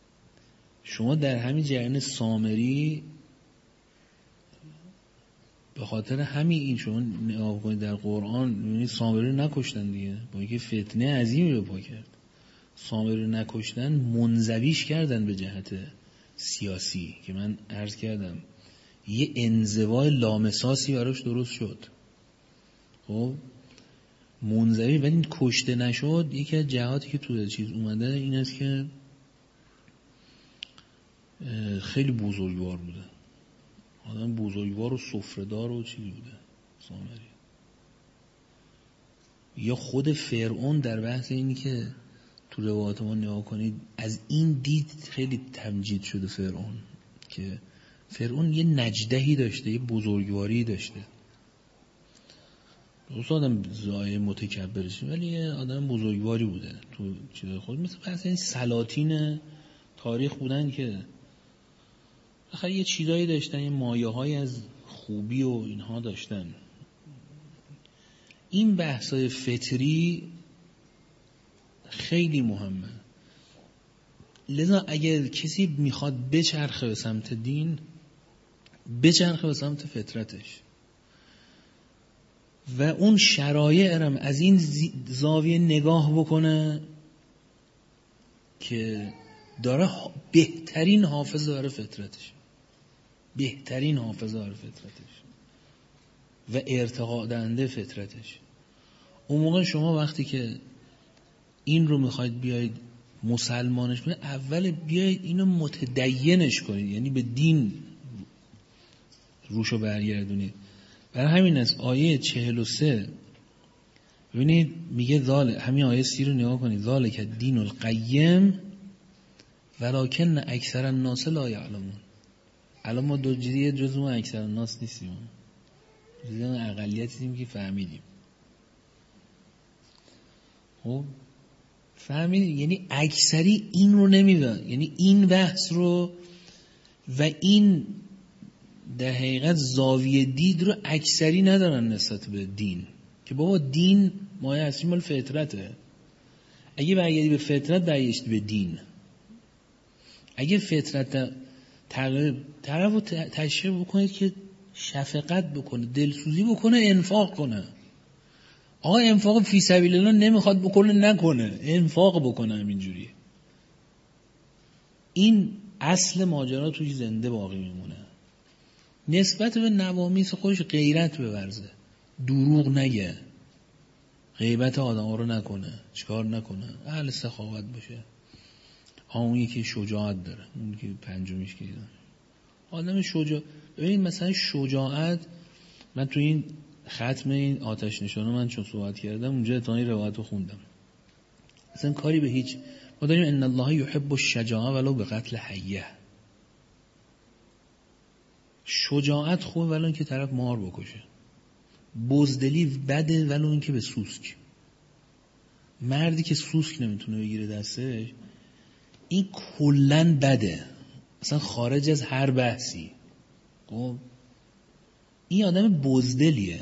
شما در همین جریان سامری به خاطر همین این شما نگاه کنید در قرآن می‌بینید سامری نکشتن دیگه، با اینکه فتنه عظیمی به پا کرد. سامری نکشتن، منزویش کردن به جهت سیاسی که من عرض کردم یه انزوای لامساسی براش درست شد. خب منزوی، ولی این کشته نشد. یکی از جهاتی که تو چیز اومده این است که خیلی بزرگوار بوده، آدم بزرگوار و سفره‌دار و چیزی بوده سامری. یا خود فرعون در بحث اینی که تو روایات ما نگاه کنید از این دید خیلی تمجید شده فرعون، که فرعون یه نجدهی داشته، یه بزرگواری داشته. درست آدم زای متکبرشه ولی یه آدم بزرگواری بوده تو چیزای خود. مثل بحث این سلاطین تاریخ بودن که آخه یه چیزایی داشتن، یه مایه‌های از خوبی و اینها داشتن. این بحثای فطری خیلی مهمه. لذا اگر کسی میخواد بچرخه به سمت دین، بچرخه به سمت فطرتش و اون شرایع رم از این زاویه نگاه بکنه که داره بهترین حافظه برای فطرتش، بهترین حافظه برای فطرتش و ارتقا دهنده فطرتش. اون موقع شما وقتی که این رو میخواید بیاید مسلمانش کنید، اول بیاید اینو متدینش کنید، یعنی به دین روشو برگردونید. برای همین است آیه چهل و سه ببینید میگه ذال، همین آیه سی رو نگاه کنید، ذالک الدین القیم ولکن اکثر الناس لا یعلمون. الان ما دو جزیه جزو اکثر الناس نیستیم، جزو اقلیتیم که فهمیدیم. خب فهمیدیم یعنی اکثری این رو نمیدن، یعنی این بحث رو و این در حقیقت زاویه دید رو اکثری ندارن نسبت به دین، که بابا دین مایه اصلی مال فطرته. اگه برگردی به فطرت برگشتی به دین. اگه فطرت تغییر طرف رو تشریح بکنید که شفقت بکنه، دلسوزی بکنه، انفاق کنه. آقا انفاق فی سبیل الله نمیخواد بکنه، نکنه، انفاق بکنه. همینجوری این اصل ماجرا توی زنده باقی میمونه. نسبت به نوامیس خودش غیرت بورزه، دروغ نگه، غیبت آدم ها رو نکنه، چیکار نکنه، اهل سخاوت باشه. اون یکی شجاعت داره، اون که پنجمیش که آدم شجاع. ببین مثلا شجاعت، من تو این ختم این آتش نشانه من چون صحبت کردم اونجا اتانی روایت رو خوندم، اصلا کاری به هیچ. ما داریم ان الله یحب الشجاعه ولو به قتل حیه. شجاعت خوبه ولو اینکه طرف مار بکشه. بزدلی بده ولو اینکه به سوسک. مردی که سوسک نمیتونه بگیره دستش، این کلن بده، اصلا خارج از هر بحثی. خب این آدم بزدلیه.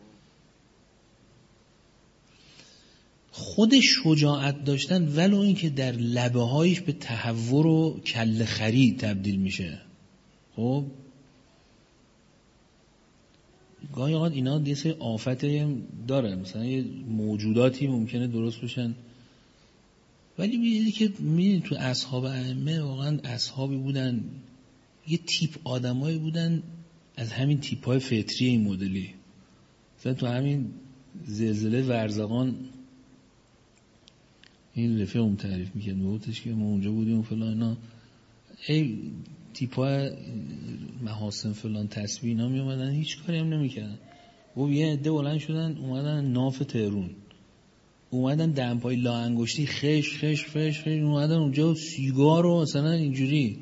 خود شجاعت داشتن ولو اینکه در لبه هایش به تهور و کله خری تبدیل میشه. خب گاهی اوقات اینا یه سری آفتی داره، مثلا یه موجوداتی ممکنه درست بشن، ولی میدونی که میدونی تو اصحاب ائمه واقعا اصحابی بودن، یه تیپ آدمایی بودن از همین تیپ‌های فطری این مدلی. مثلا تو همین زلزله ورزقان این رفیقم تعریف می‌کرد، گفتش که ما اونجا بودیم و فلان اینا، ای تیپ‌های محاسن فلان تسبیح اینا می اومدن هیچ کاری هم نمی‌کردن. و یه عده بلند شدن اومدن ناف تهرون، اومدن دمپای لا انگشتی خش خش خش خش اومدن اونجا سیگار و مثلا اینجوری.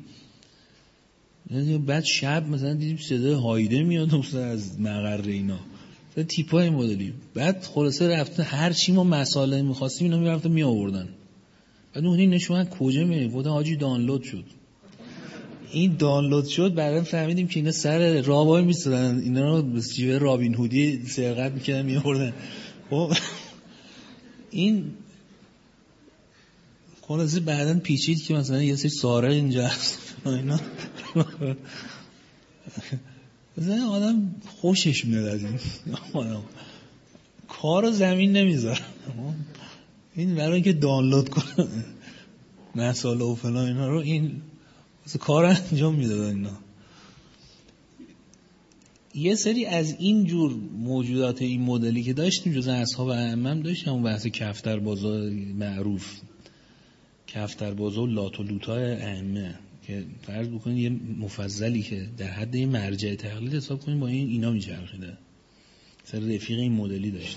بعد شب مثلا دیدیم صدای هایده میاد مثلا از مقر اینا، مثلا تیپای مدلی. بعد خلاصه رفتن هر چی ما مسائل می‌خواستیم اینا میرفتن می آوردن. بعد اون این نشون کجا میره؟ گفت حاجی دانلود شد. این دانلود شد، بعدن فهمیدیم که اینا سر راه وای میستادن، اینا رو به جیب رابین هودی سرقت میکردن میآوردن. خب این خلاصه بعدن پیچید که مثلا یه سری سارق اینجا هست اینا. مثلا آدم خوشش میاد از این آدم کارو زمین نمیذاره، این برای اینکه دانلود کنه مسائل و فلان اینا رو، این واسه کار انجام میدادن اینا. یه سری از این جور موجودات این مدلی که داشتیم جز اصحاب ائمه داشتیم، اون بحث کفتر بازا معروف، کفتر بازا و لات و لوتای ائمه که فرض بکنید یه مفضلی که در حد این مرجع تقلید حساب کنید با این اینا میچرخیده، سر رفیق این مدلی داشته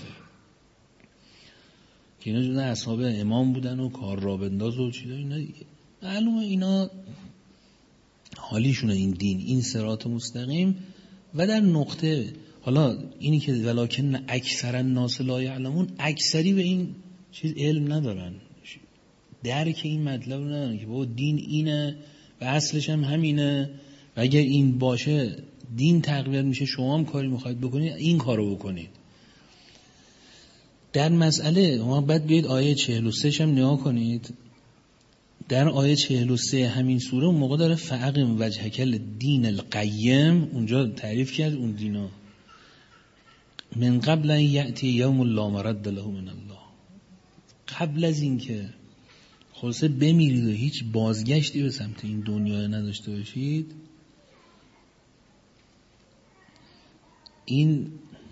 که اینا جز اصحاب امام بودن و کار را بنداز و چیزا. اینا معلومه اینا حالیشونه این دین، این صراط مستقیم. و در نقطه حالا اینی که ولکن اکثر الناس لا یعلمون، اکثری به این چیز علم ندارن، درک این مطلب رو ندارن که بابا دین اینه و اصلش هم همینه و اگر این باشه دین تقویت میشه، شما هم کاری میخواید بکنید این کارو بکنید. در مسئله ما بعد بیاید آیه چهل و سه هم نگاه کنید. در آیه چهل و سه همین سوره اون موقع داره فاقم وجهک دین القیم، اونجا تعریف کرد اون دینا من قبل ان یأتی یوم لا مرد له من الله، قبل از این که خلاصه بمیرید و هیچ بازگشتی به سمت این دنیا نداشته باشید، این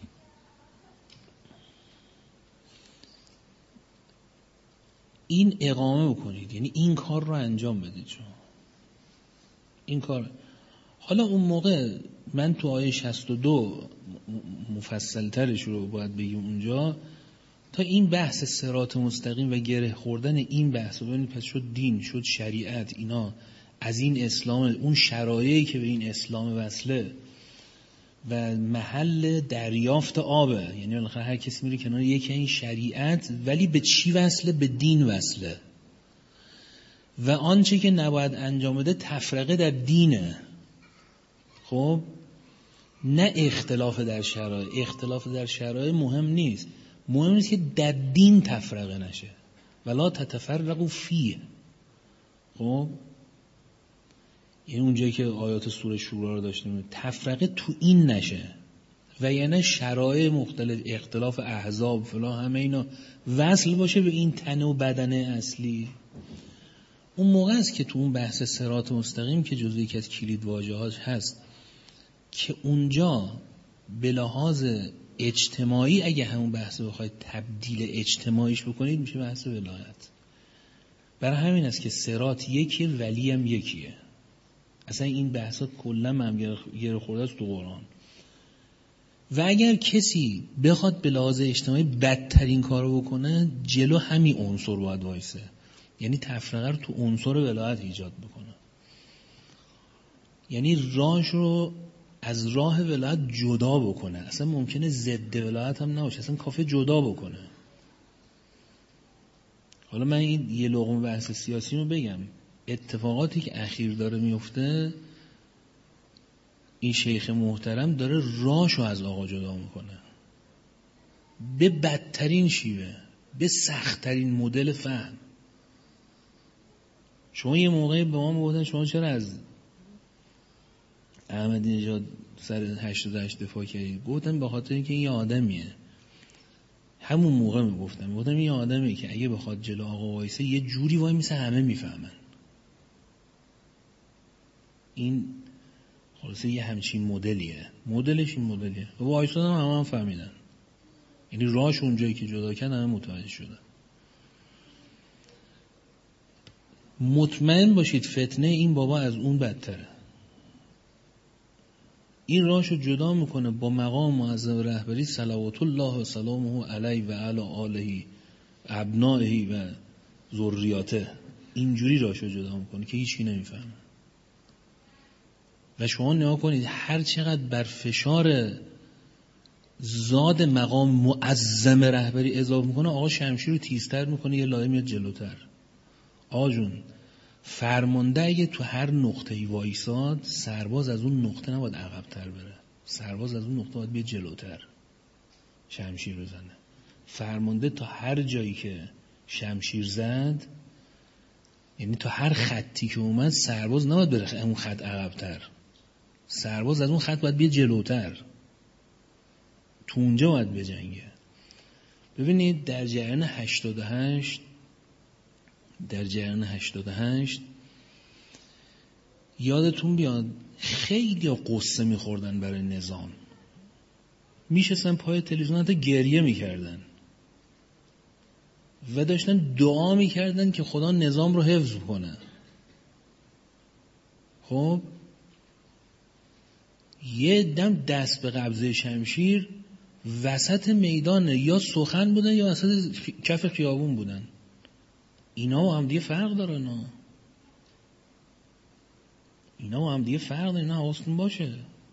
این اقامه بکنید، یعنی این کار رو انجام بدید شما این کار. حالا اون موقع من تو آیه شصت و دو مفصل ترش رو باید بگیم اونجا، تا این بحث صراط مستقیم و گره خوردن این بحث رو ببینید، پس شد دین، شد شریعت، اینا از این اسلام، اون شرایعی که به این اسلام وصله و محل دریافت آبه، یعنی بالاخره هر کسی میره کنار یکی این شریعت، ولی به چی وصله؟ به دین وصله. و آنچه که نباید انجام بده تفرقه در دینه. خب نه اختلاف در شرایع، اختلاف در شرایع مهم نیست، مهم نیست که در دین تفرقه نشه، ولا تتفرقوا فیه. خب این اونجایی که آیات سوره شورا رو داشتیم، تفرقه تو این نشه و یعنی شرایع مختلف، اختلاف احزاب فلان، همه اینا وصل باشه به این تن و بدن اصلی. اون موقع است که تو اون بحث صراط مستقیم که جزو یکی از کلید واژه‌هاش هست که اونجا به لحاظ اجتماعی اگه همون بحث بخواید تبدیل اجتماعیش بکنید میشه بحث ولایت. برای همین است که صراط یکیه، ولی هم یکیه. اصلا این بحثات کلا هم گره خورده است تو قرآن. و اگر کسی بخواد به لحاظ اجتماعی بدترین کارو بکنه، جلو همین عنصر باید وایسه، یعنی تفرقه رو تو عنصر ولایت ایجاد بکنه، یعنی راهش رو از راه ولایت جدا بکنه. اصلا ممکنه ضد ولایت هم نباشه، اصلا کافی جدا بکنه. حالا من این یه لقمه بحث سیاسی رو بگم، اتفاقاتی که اخیر داره میفته، این شیخ محترم داره راهشو از آقا جدا میکنه به بدترین شیوه، به سختترین مدل فهم. شما یه موقعی به ما میگفتن شما چرا از احمدی نژاد سر هشتاد و هشت دفاع کردید؟ گفتم به خاطر اینکه این یه آدمیه. همون موقع میگفتم میگفتم این یه آدمیه که اگه بخواد جلو آقا وایسه یه جوری وای میسه همه میفهمن. این خلاصه یه همچین مدلیه، مدلش این مدلیه و وایسادن هم همه هم فهمیدن، یعنی راهش اونجایی که جدا کردن همه متوجه شدن. مطمئن باشید فتنه این بابا از اون بدتره. این راهشو جدا میکنه با مقام معظم رهبری صلوات الله و سلامه علیه و علی آله ابنائه و ذریاته، اینجوری راهشو جدا میکنه که هیچی نمیفهمه. و شما نگاه کنید هر چقدر بر فشار زاد مقام معظم رهبری اضافه میکنه، آقا شمشیر رو تیزتر میکنه، یه لایه میاد جلوتر. آقا جون فرمانده اگه تو هر نقطه‌ای وایساد، سرباز از اون نقطه نباید عقب‌تر بره، سرباز از اون نقطه باید بیاد جلوتر شمشیر بزنه. فرمانده تا هر جایی که شمشیر زد، یعنی تا هر خطی که اومد، سرباز نباید بره اون خط عقب‌تر. سرباز از اون خط باید بیاد جلوتر، تو اونجا باید بجنگه. ببینید در جریان هشتاد و هشت در جریان هشتاد و هشت یادتون بیاد خیلی قصه میخوردن برای نظام، میشستن پای تلویزیون حتی گریه میکردن و داشتن دعا میکردن که خدا نظام رو حفظ کنه. خب یه دم دست به قبضه شمشیر وسط میدان یا سخن بودن یا وسط کف خیابون بودن. اینا با هم دیگه فرق داره، نه اینا با هم دیگه فرق داره، نه حواستون باشه.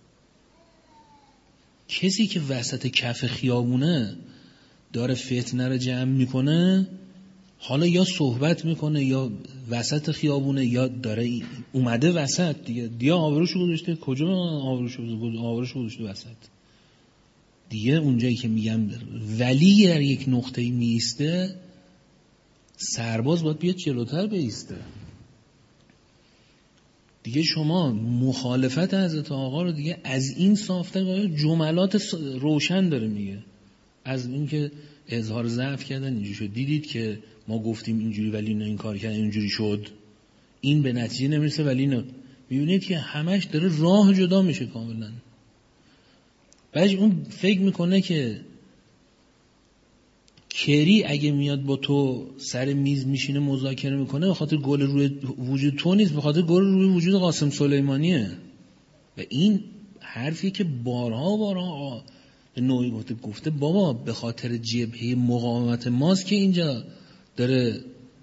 کسی که وسط کف خیابونه داره فتنه رو جمع میکنه، حالا یا صحبت میکنه یا وسط خیابونه یا داره اومده وسط دیگه دیگه آبروشو گذاشته کجا، آبروشو آبروشو گذاشته وسط دیگه. اونجایی که میگم ولی در یک نقطه‌ای میسته، سرباز باید بیاد جلوتر بیسته دیگه. شما مخالفت حضرت آقا رو دیگه از این ساخته جملات روشن داره میگه، از این که اظهار ضعف کردن اینجوری شد، دیدید که ما گفتیم اینجوری ولی اینا این کار کردن اینجوری شد، این به نتیجه نمیرسه ولی اینا. میبینید که همش داره راه جدا میشه کاملا. بعد اون فکر میکنه که کری اگه میاد با تو سر میز میشینه مذاکره میکنه به خاطر گل روی وجود تو نیست، به خاطر گل روی وجود قاسم سلیمانیه. و این حرفی که بارها بارها نوعی گفته گفته بابا به خاطر جبهه مقاومت ماست که اینجا داره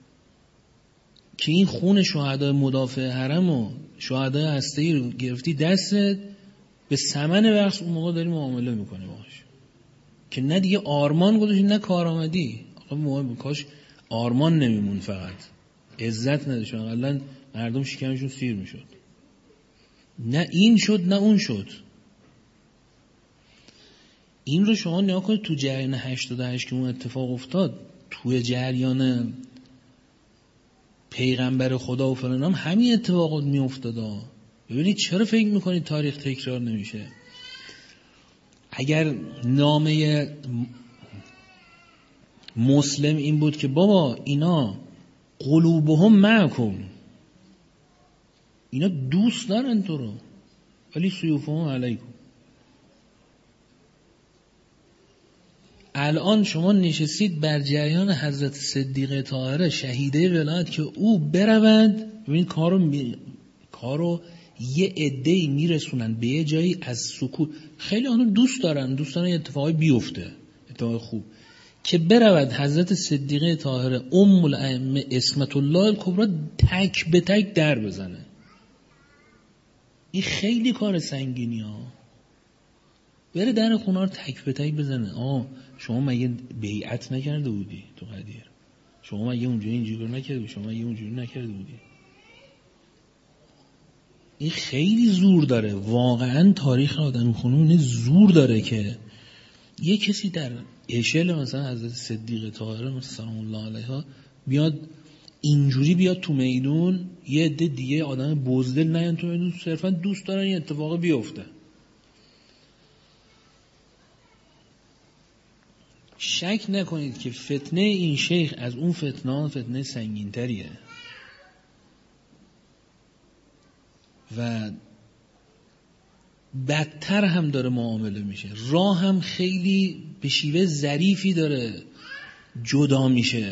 که این خون شهدای مدافع حرم و شهدای هسته‌ای رو گرفتی دستت، به ثمن بخش اون موقع داری معامله میکنه باهاش که نه دیگه آرمان گذاشتی نه کارآمدی. آخه مهم کاش آرمان نمیمون، فقط عزت نداشت، اقلا مردم شکمشون سیر میشد. نه این شد نه اون شد. این رو شما نگاه کنید تو جریان هشتاد و هشت که اون اتفاق افتاد، توی جریان پیغمبر خدا و فلان هم همین اتفاقات می افتاد. ببینید چرا فکر میکنید تاریخ تکرار نمیشه؟ اگر نامه مسلم این بود که بابا اینا قلوبهم معکم، اینا دوست دارن تو رو، ولی سیوفهم علیکم. الان شما نشستید بر جریان حضرت صدیقه طاهره شهیده ولایت که او برود. ببین کارو می... کارو یه عده‌ای میرسونن به یه جایی از سکوت. خیلی آنها دوست دارن دوست دارن اتفاقی بیفته، اتفاق خوب، که برود حضرت صدیقه طاهره ام الائمه اسمت الله الکبری تک به تک در بزنه. این خیلی کار سنگینی ها. بره در خونه رو تک به تک بزنه. آه شما مگه بیعت نکرده بودی تو قدیر؟ شما مگه اونجوری اینجوری نکردی؟ شما مگه اونجوری نکرده بودی؟ این خیلی زور داره واقعا. تاریخ آدم خونون زور داره که یه کسی در اشل مثلا حضرت صدیقه طاهره مثلا سلام الله علیها بیاد اینجوری بیاد تو میدون، یه عده دیگه آدم بزدل نیان تو میدون، صرفا دوست دارن این اتفاق بیفته. شک نکنید که فتنه این شیخ از اون فتنه فتنه سنگین تریه و بدتر هم داره معامله میشه. راه هم خیلی به شیوه ظریفی داره جدا میشه،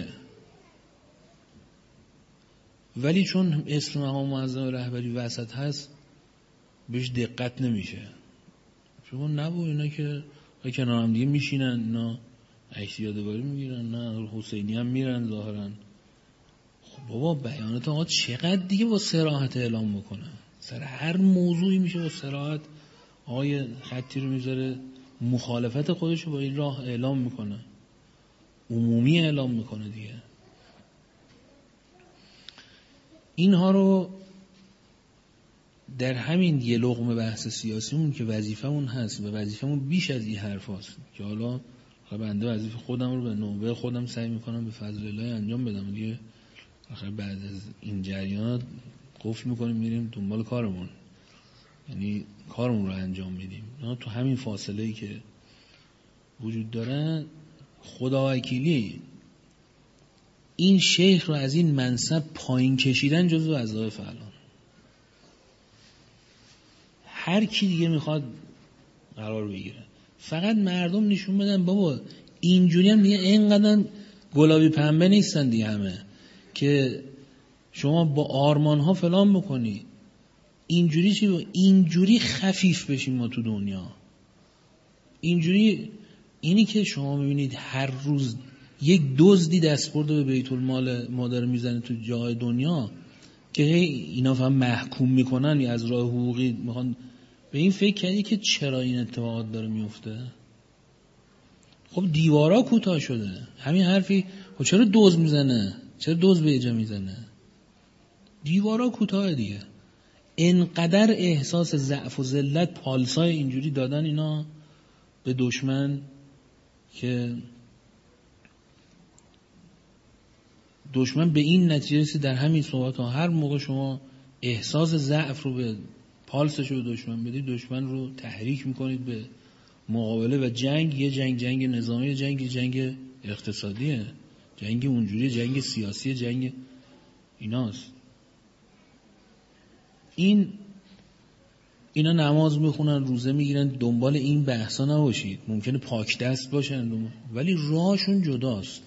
ولی چون اسم مقام معظم رهبری وسط هست بهش دقت نمیشه. شما نبو اینا که کنار هم دیگه میشینن، اینا عکس یادگاری میگیرن، نه حسینی هم میرن ظاهرا. خب بابا بیانات آقا چقدر دیگه با صراحت اعلام میکنه؟ سر هر موضوعی میشه با صراحت آقای خطی رو میذاره، مخالفت خودش رو با این راه اعلام میکنه، عمومی اعلام میکنه دیگه. اینها رو در همین یه لقمه بحث سیاسیمون که وظیفمون هست و وظیفمون بیش از این حرف هست که حالا بنده وظیفه خودم رو به نوبه خودم سعی میکنم به فضل الله انجام بدم دیگه. آخر بعد از این جریانات قفل میکنیم میریم دنبال کارمون. یعنی کارمون رو انجام میدیم. تو همین فاصله‌ای که وجود داره خدا وکیلی این شیخ رو از این منصب پایین کشیدن جزو وظایف الان. هر کی دیگه میخواد قرار بگیره، فقط مردم نشون بدن بابا اینجوری هم دیگه اینقدر گلابی پنبه نیستن دیگه همه که شما با آرمان ها فلان بکنی. اینجوری چی با اینجوری خفیف بشیم ما تو دنیا. اینجوری اینی که شما میبینید هر روز یک دزدی دست برده به بیت المال ما داره میزنه تو جای دنیا که اینا فهم محکوم میکنن یا از راه حقوقی میخوان، به این فکر کردی که چرا این اتفاقات داره میفته؟ خب دیوارا کوتاه شده. همین حرفی خب چرا دزد میزنه؟ چرا دزد به ایجا میزنه؟ دیوارا کوتاه دیگه. انقدر احساس ضعف و ذلت پالسای اینجوری دادن اینا به دشمن که دشمن به این نتیجه رسید در همین صحبت ها هر موقع شما احساس ضعف رو به پالسش رو به دشمن بدید، دشمن رو تحریک میکنید به مقابله و جنگ. یه جنگ جنگ نظامی، جنگ جنگ اقتصادیه، جنگ اونجوری، جنگ سیاسی، جنگ ایناست. این اینا نماز میخونن، روزه میگیرن، دنبال این بحثا نباشید. ممکنه پاک دست باشن ولی راهشون جداست.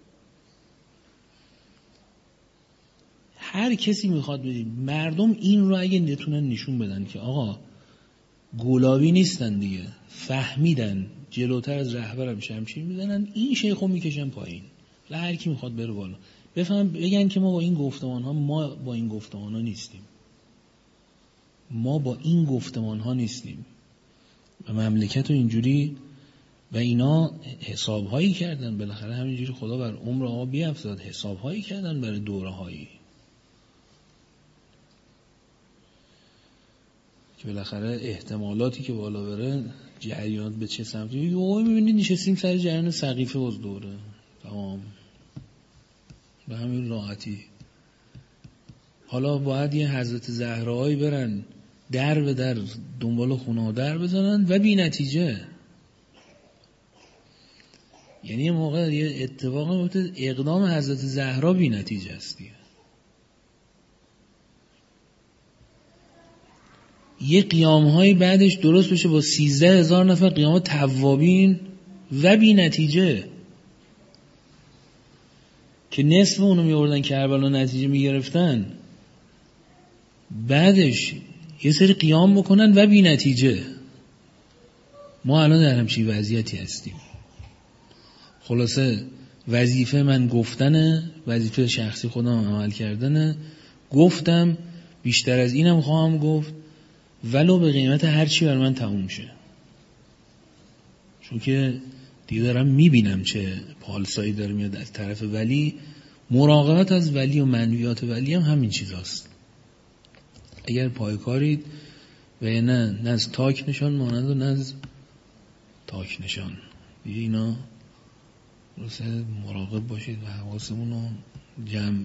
هر کسی میخواد بدید مردم این رو اگه نتونن نشون بدن که آقا گلابی نیستن دیگه، فهمیدن جلوتر از رهبرم شمشیر میزنن، این شیخو میکشن پایین و هر کی میخواد بره بالا. بفهم بگن که ما با این گفتمان ها ما با این گفتمان ها نیستیم. ما با این گفتمان ها نیستیم و مملکت رو اینجوری و اینا حساب هایی کردن. بالاخره همینجوری خدا بر عمر آقا بیفزاد، حساب هایی کردن برای دوره هایی که بالاخره احتمالاتی که بالا بره جریانات به چه سمتی. یهو میبینید نشستیم سر جریان سقیفه از دوره تمام به همین راحتی. حالا باید یه حضرت زهرایی برن در به در دنبال خونه ها در بزنن و بی نتیجه. یعنی یه موقع یه اتفاق میفته اقدام حضرت زهرا بی نتیجه است دیگه. یه قیام های بعدش درست بشه با سیزده هزار نفر قیام توابین و بی نتیجه که نصف اونو میوردن کربلا نتیجه میگرفتن، بعدش یه سری قیام بکنن و بی نتیجه. ما الان در همچین وضعیتی هستیم. خلاصه وظیفه من گفتنه، وظیفه شخصی خودم عمل کردنه. گفتم بیشتر از اینم خواهم گفت ولو به قیمت هر چی بر من تموم شه، چون که دیگه دارم میبینم چه پالسایی داره میاد از طرف ولی. مراقبت از ولی و منویات ولی هم همین چیزاست. اگر پایکارید و نه نه از تاک نشان مانند و نه از تاک نشان دیگه، اینا درسته مراقب باشید و حواسمون رو جمع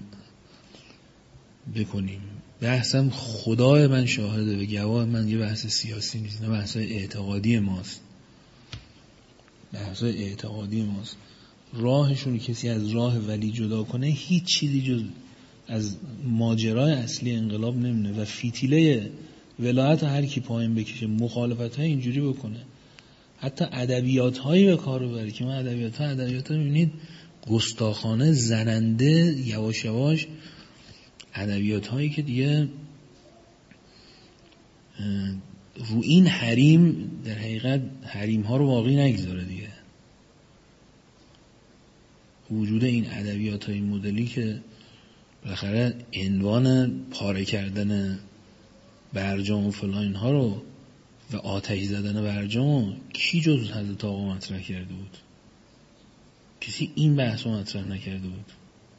بکنیم. بحثم خدای من شاهده و گواه من یه بحث سیاسی نیست، نه بحث اعتقادی ماست. بحث اعتقادی ماست. راهشون کسی از راه ولی جدا کنه هیچ چیزی جز از ماجرای اصلی انقلاب نمونه و فتیله ولایت هر کی پایین بکشه، مخالفت های اینجوری بکنه، حتی ادبیات هایی به کار ببره که ما ادبیات ها ادبیات ها میبینید گستاخانه زننده یواش یواش ادبیات هایی که دیگه رو این حریم در حقیقت حریم ها رو واقعی نگذاره دیگه. وجود این ادبیات های مدلی که بالاخره عنوان پاره کردن برجام و فلان اینها رو و آتش زدن برجام کی جز حضرت آقا مطرح کرده بود؟ کسی این بحث رو مطرح نکرده بود.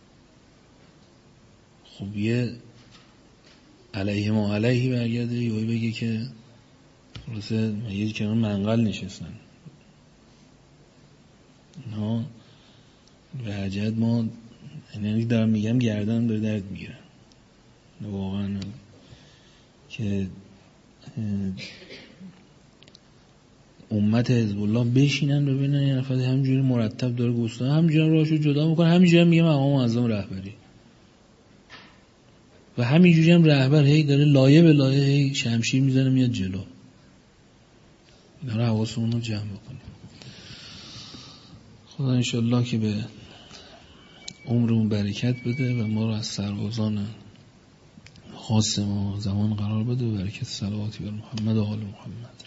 خب یه علیه ما علیهی برگرده یهویی بگه که خلاصه یه کنار منقل نشستن نه به حجت ما، یعنی دارم میگم گردن داره درد میگیرن واقعا که امت حزب الله بشینن ببینن یه نفر همینجوری مرتب داره گوستا همینجوری راهشو جدا میکنه، همینجوری میگه من امام معظم رهبری و همینجوری هم رهبر هی داره لایه به لایه هی شمشیر میزنه میاد جلو. اینا رو حواسمون رو جمع بکنیم. خدا انشالله که به عمرمون برکت بده و ما رو از سربازان خاص ما زمان قرار بده و برکت صلواتی بر محمد و آل محمد.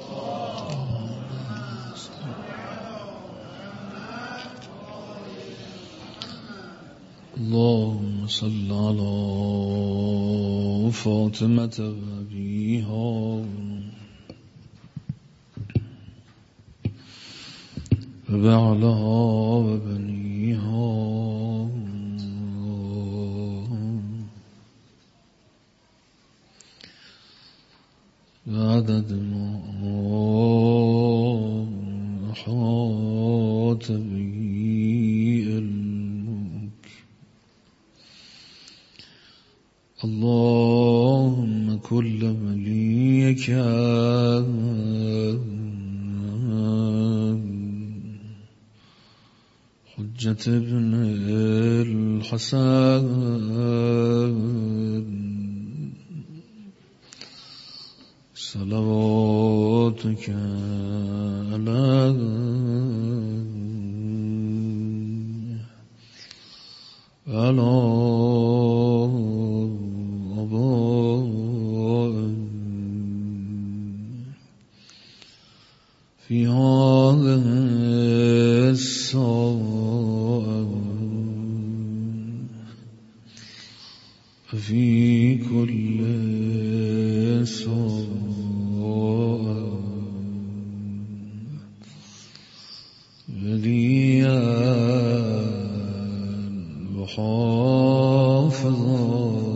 اللهم صل على فاطمة و أبيها و بعلها و بنيها عدد ما أحاط به علمك. اللهم كل وليك حجة ابن الحسن صلواتك عليه على آبائه في هذه الساعة وفي كل ساعة وليا وحافظا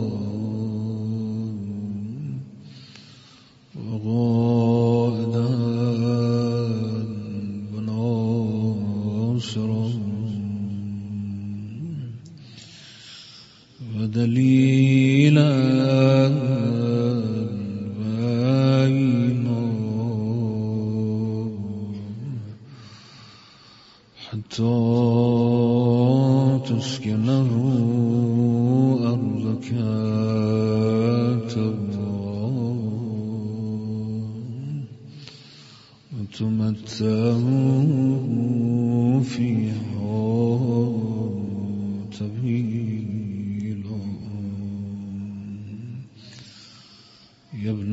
وقائدا وناصرا ودليلا وعينا حتى تسكنه أرضك وتمتعه فيها طويلا. يا ابن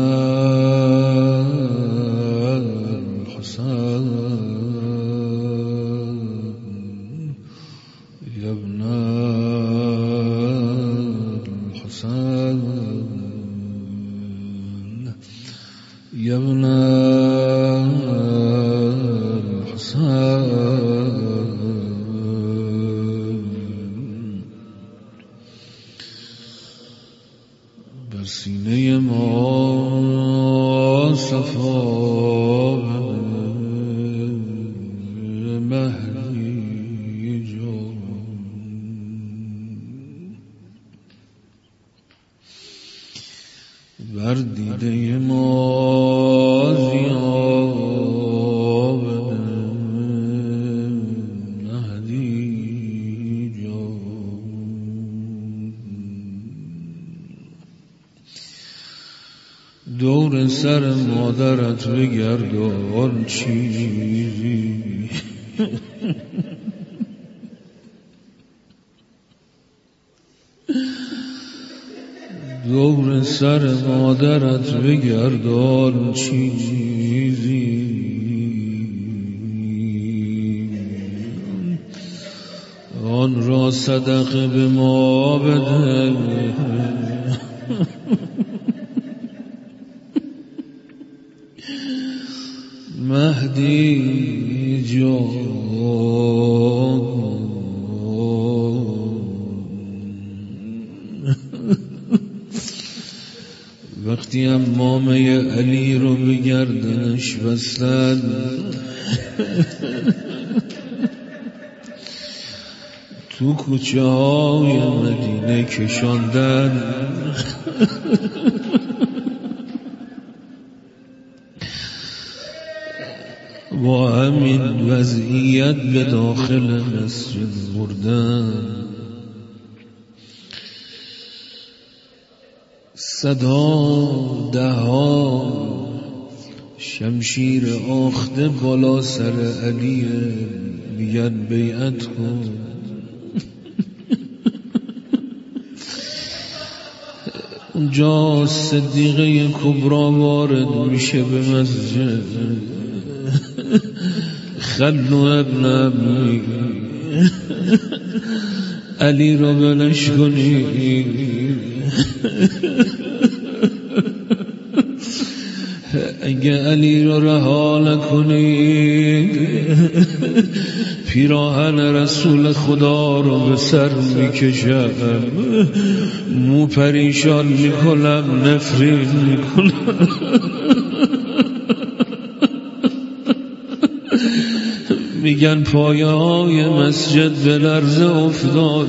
الحسن يا ابن الحسن يا ابن بر سینه ما صفا مهدی جان بر دیده ما ضیاب مهدی جان دور سر مادرت بگردان چیزی دور سر مادرت بگردان چیزی آن را صدقه به ما بده مهدی جان وقتی امامه علی رو به گردنش بستن تو کوچه های مدینه کشاندن با همین وضعیت به داخل مسجد بردن. صدا دهها شمشیر آخته بالا سر علی میگن بیعت کن. اونجا صدیقه کبرا وارد میشه به مسجد. خلو ابن ابی علی را بلش کنی. اگه علی را رها نکنی پیراهن رسول خدا رو به سر میکشم، مو پریشان میکنم، نفرین میکنم. میگن پایه های مسجد به لرزه افتاد.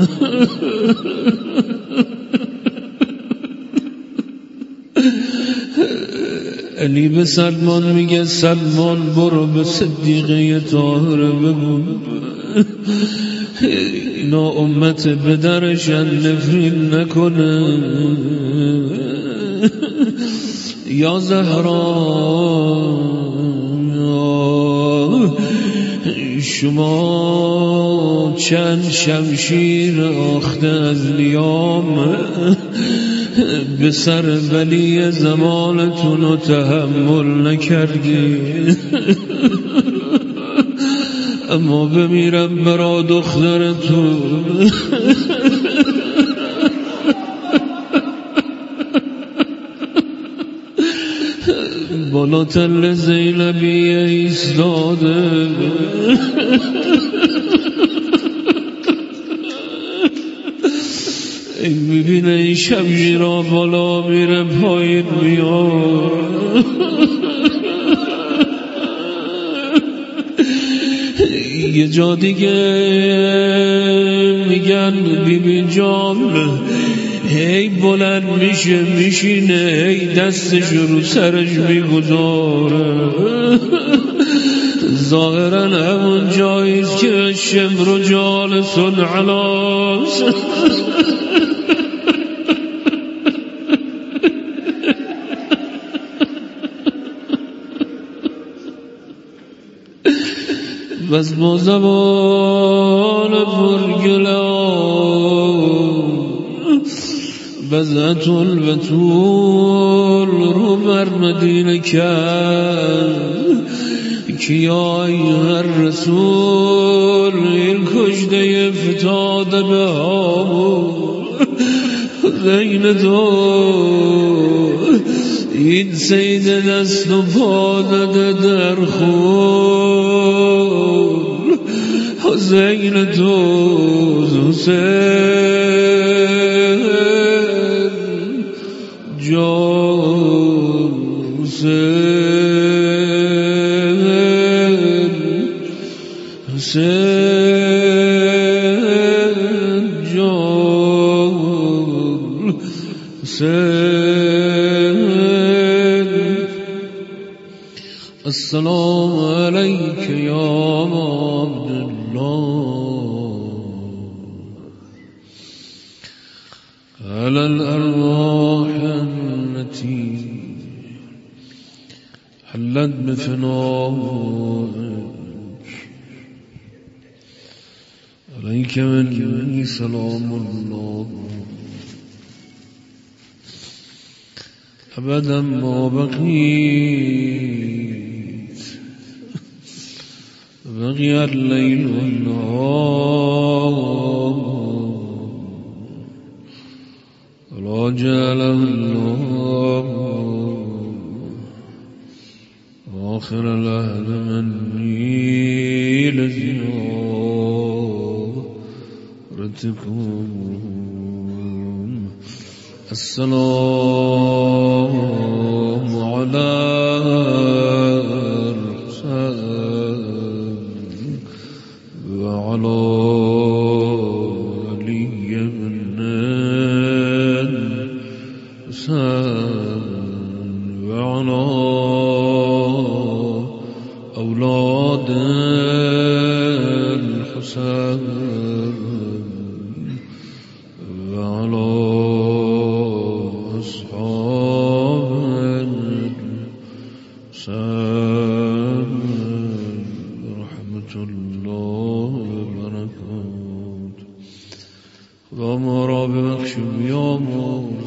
علی به سلمان میگه سلمان برو به صدیقه طاهره بگو اینا امت به درشن نفرین نکنه. یا زهرا شما چند شمشیر آخته از لیام به سر ولی زمانتون رو تحمل نکردی، اما بمیرم برا دخترتون. بالا تل زینبی ایستاده، میبینه این شمشیرها بالا میره پایین میاد. یه جا دیگه میگن بی بی جان هی بلند میشه میشینه، هی دستش رو سرش میگذاره. ظاهرا همون جاییست که شمر و جالسون علاس. بس با زبان پرگلان بزعت البتول رو بر مدینه کرد که یا ایها رسول این کشته فتاده به هامون زین تو این سید دست و پا داده در خون حسین تو حسین جان حسین حسین جان حسین. السلام علیک یا على الأرواح التي حلت بفنائك عليك مني سلام الله أبدا ما بقيت بقي الليل والنهار ولا جعله الله آخر العهد مني لزيارتكم. السلام على الرسول وعلى وعلى أولاد خدا ما را ببخش و بیامرز،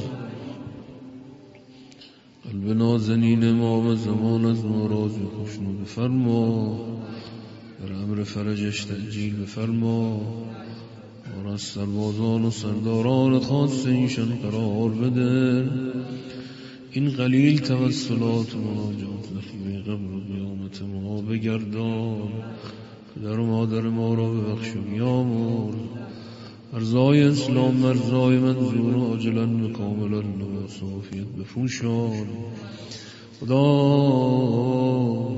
قلب نازنین امام زمان از ما راضی خوشنود فرما، در امر فرجش تأجیل بفرما، ما را از سربازان و سرداران خاص ایشان قرار بده. این قلیل توسلات و مناجات ذخیره قبر و قیامت ما بگردان. پدر و مادر ما را ببخش و بیامرز، ارزای اسلام مرزای منظور و عاجلا و کاملا و صافیت بفوشان. خدا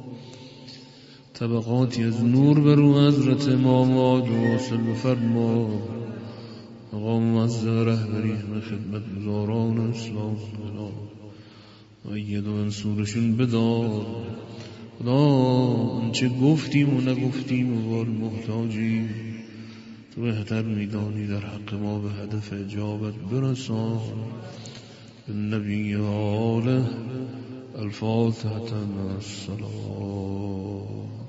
طبقاتی از نور بر رو حضرت امام واصل بفرما، مقام معز رهبری همه خدمت گزاران اسلام و اید و منصورشون بدار. خدا آنچه گفتیم و نگفتیم و بار محتاجیم تو بهتر میدانی، در حق ما به هدف اجابت برسان. بالنبی و آله الفاتحة مع الصلوات.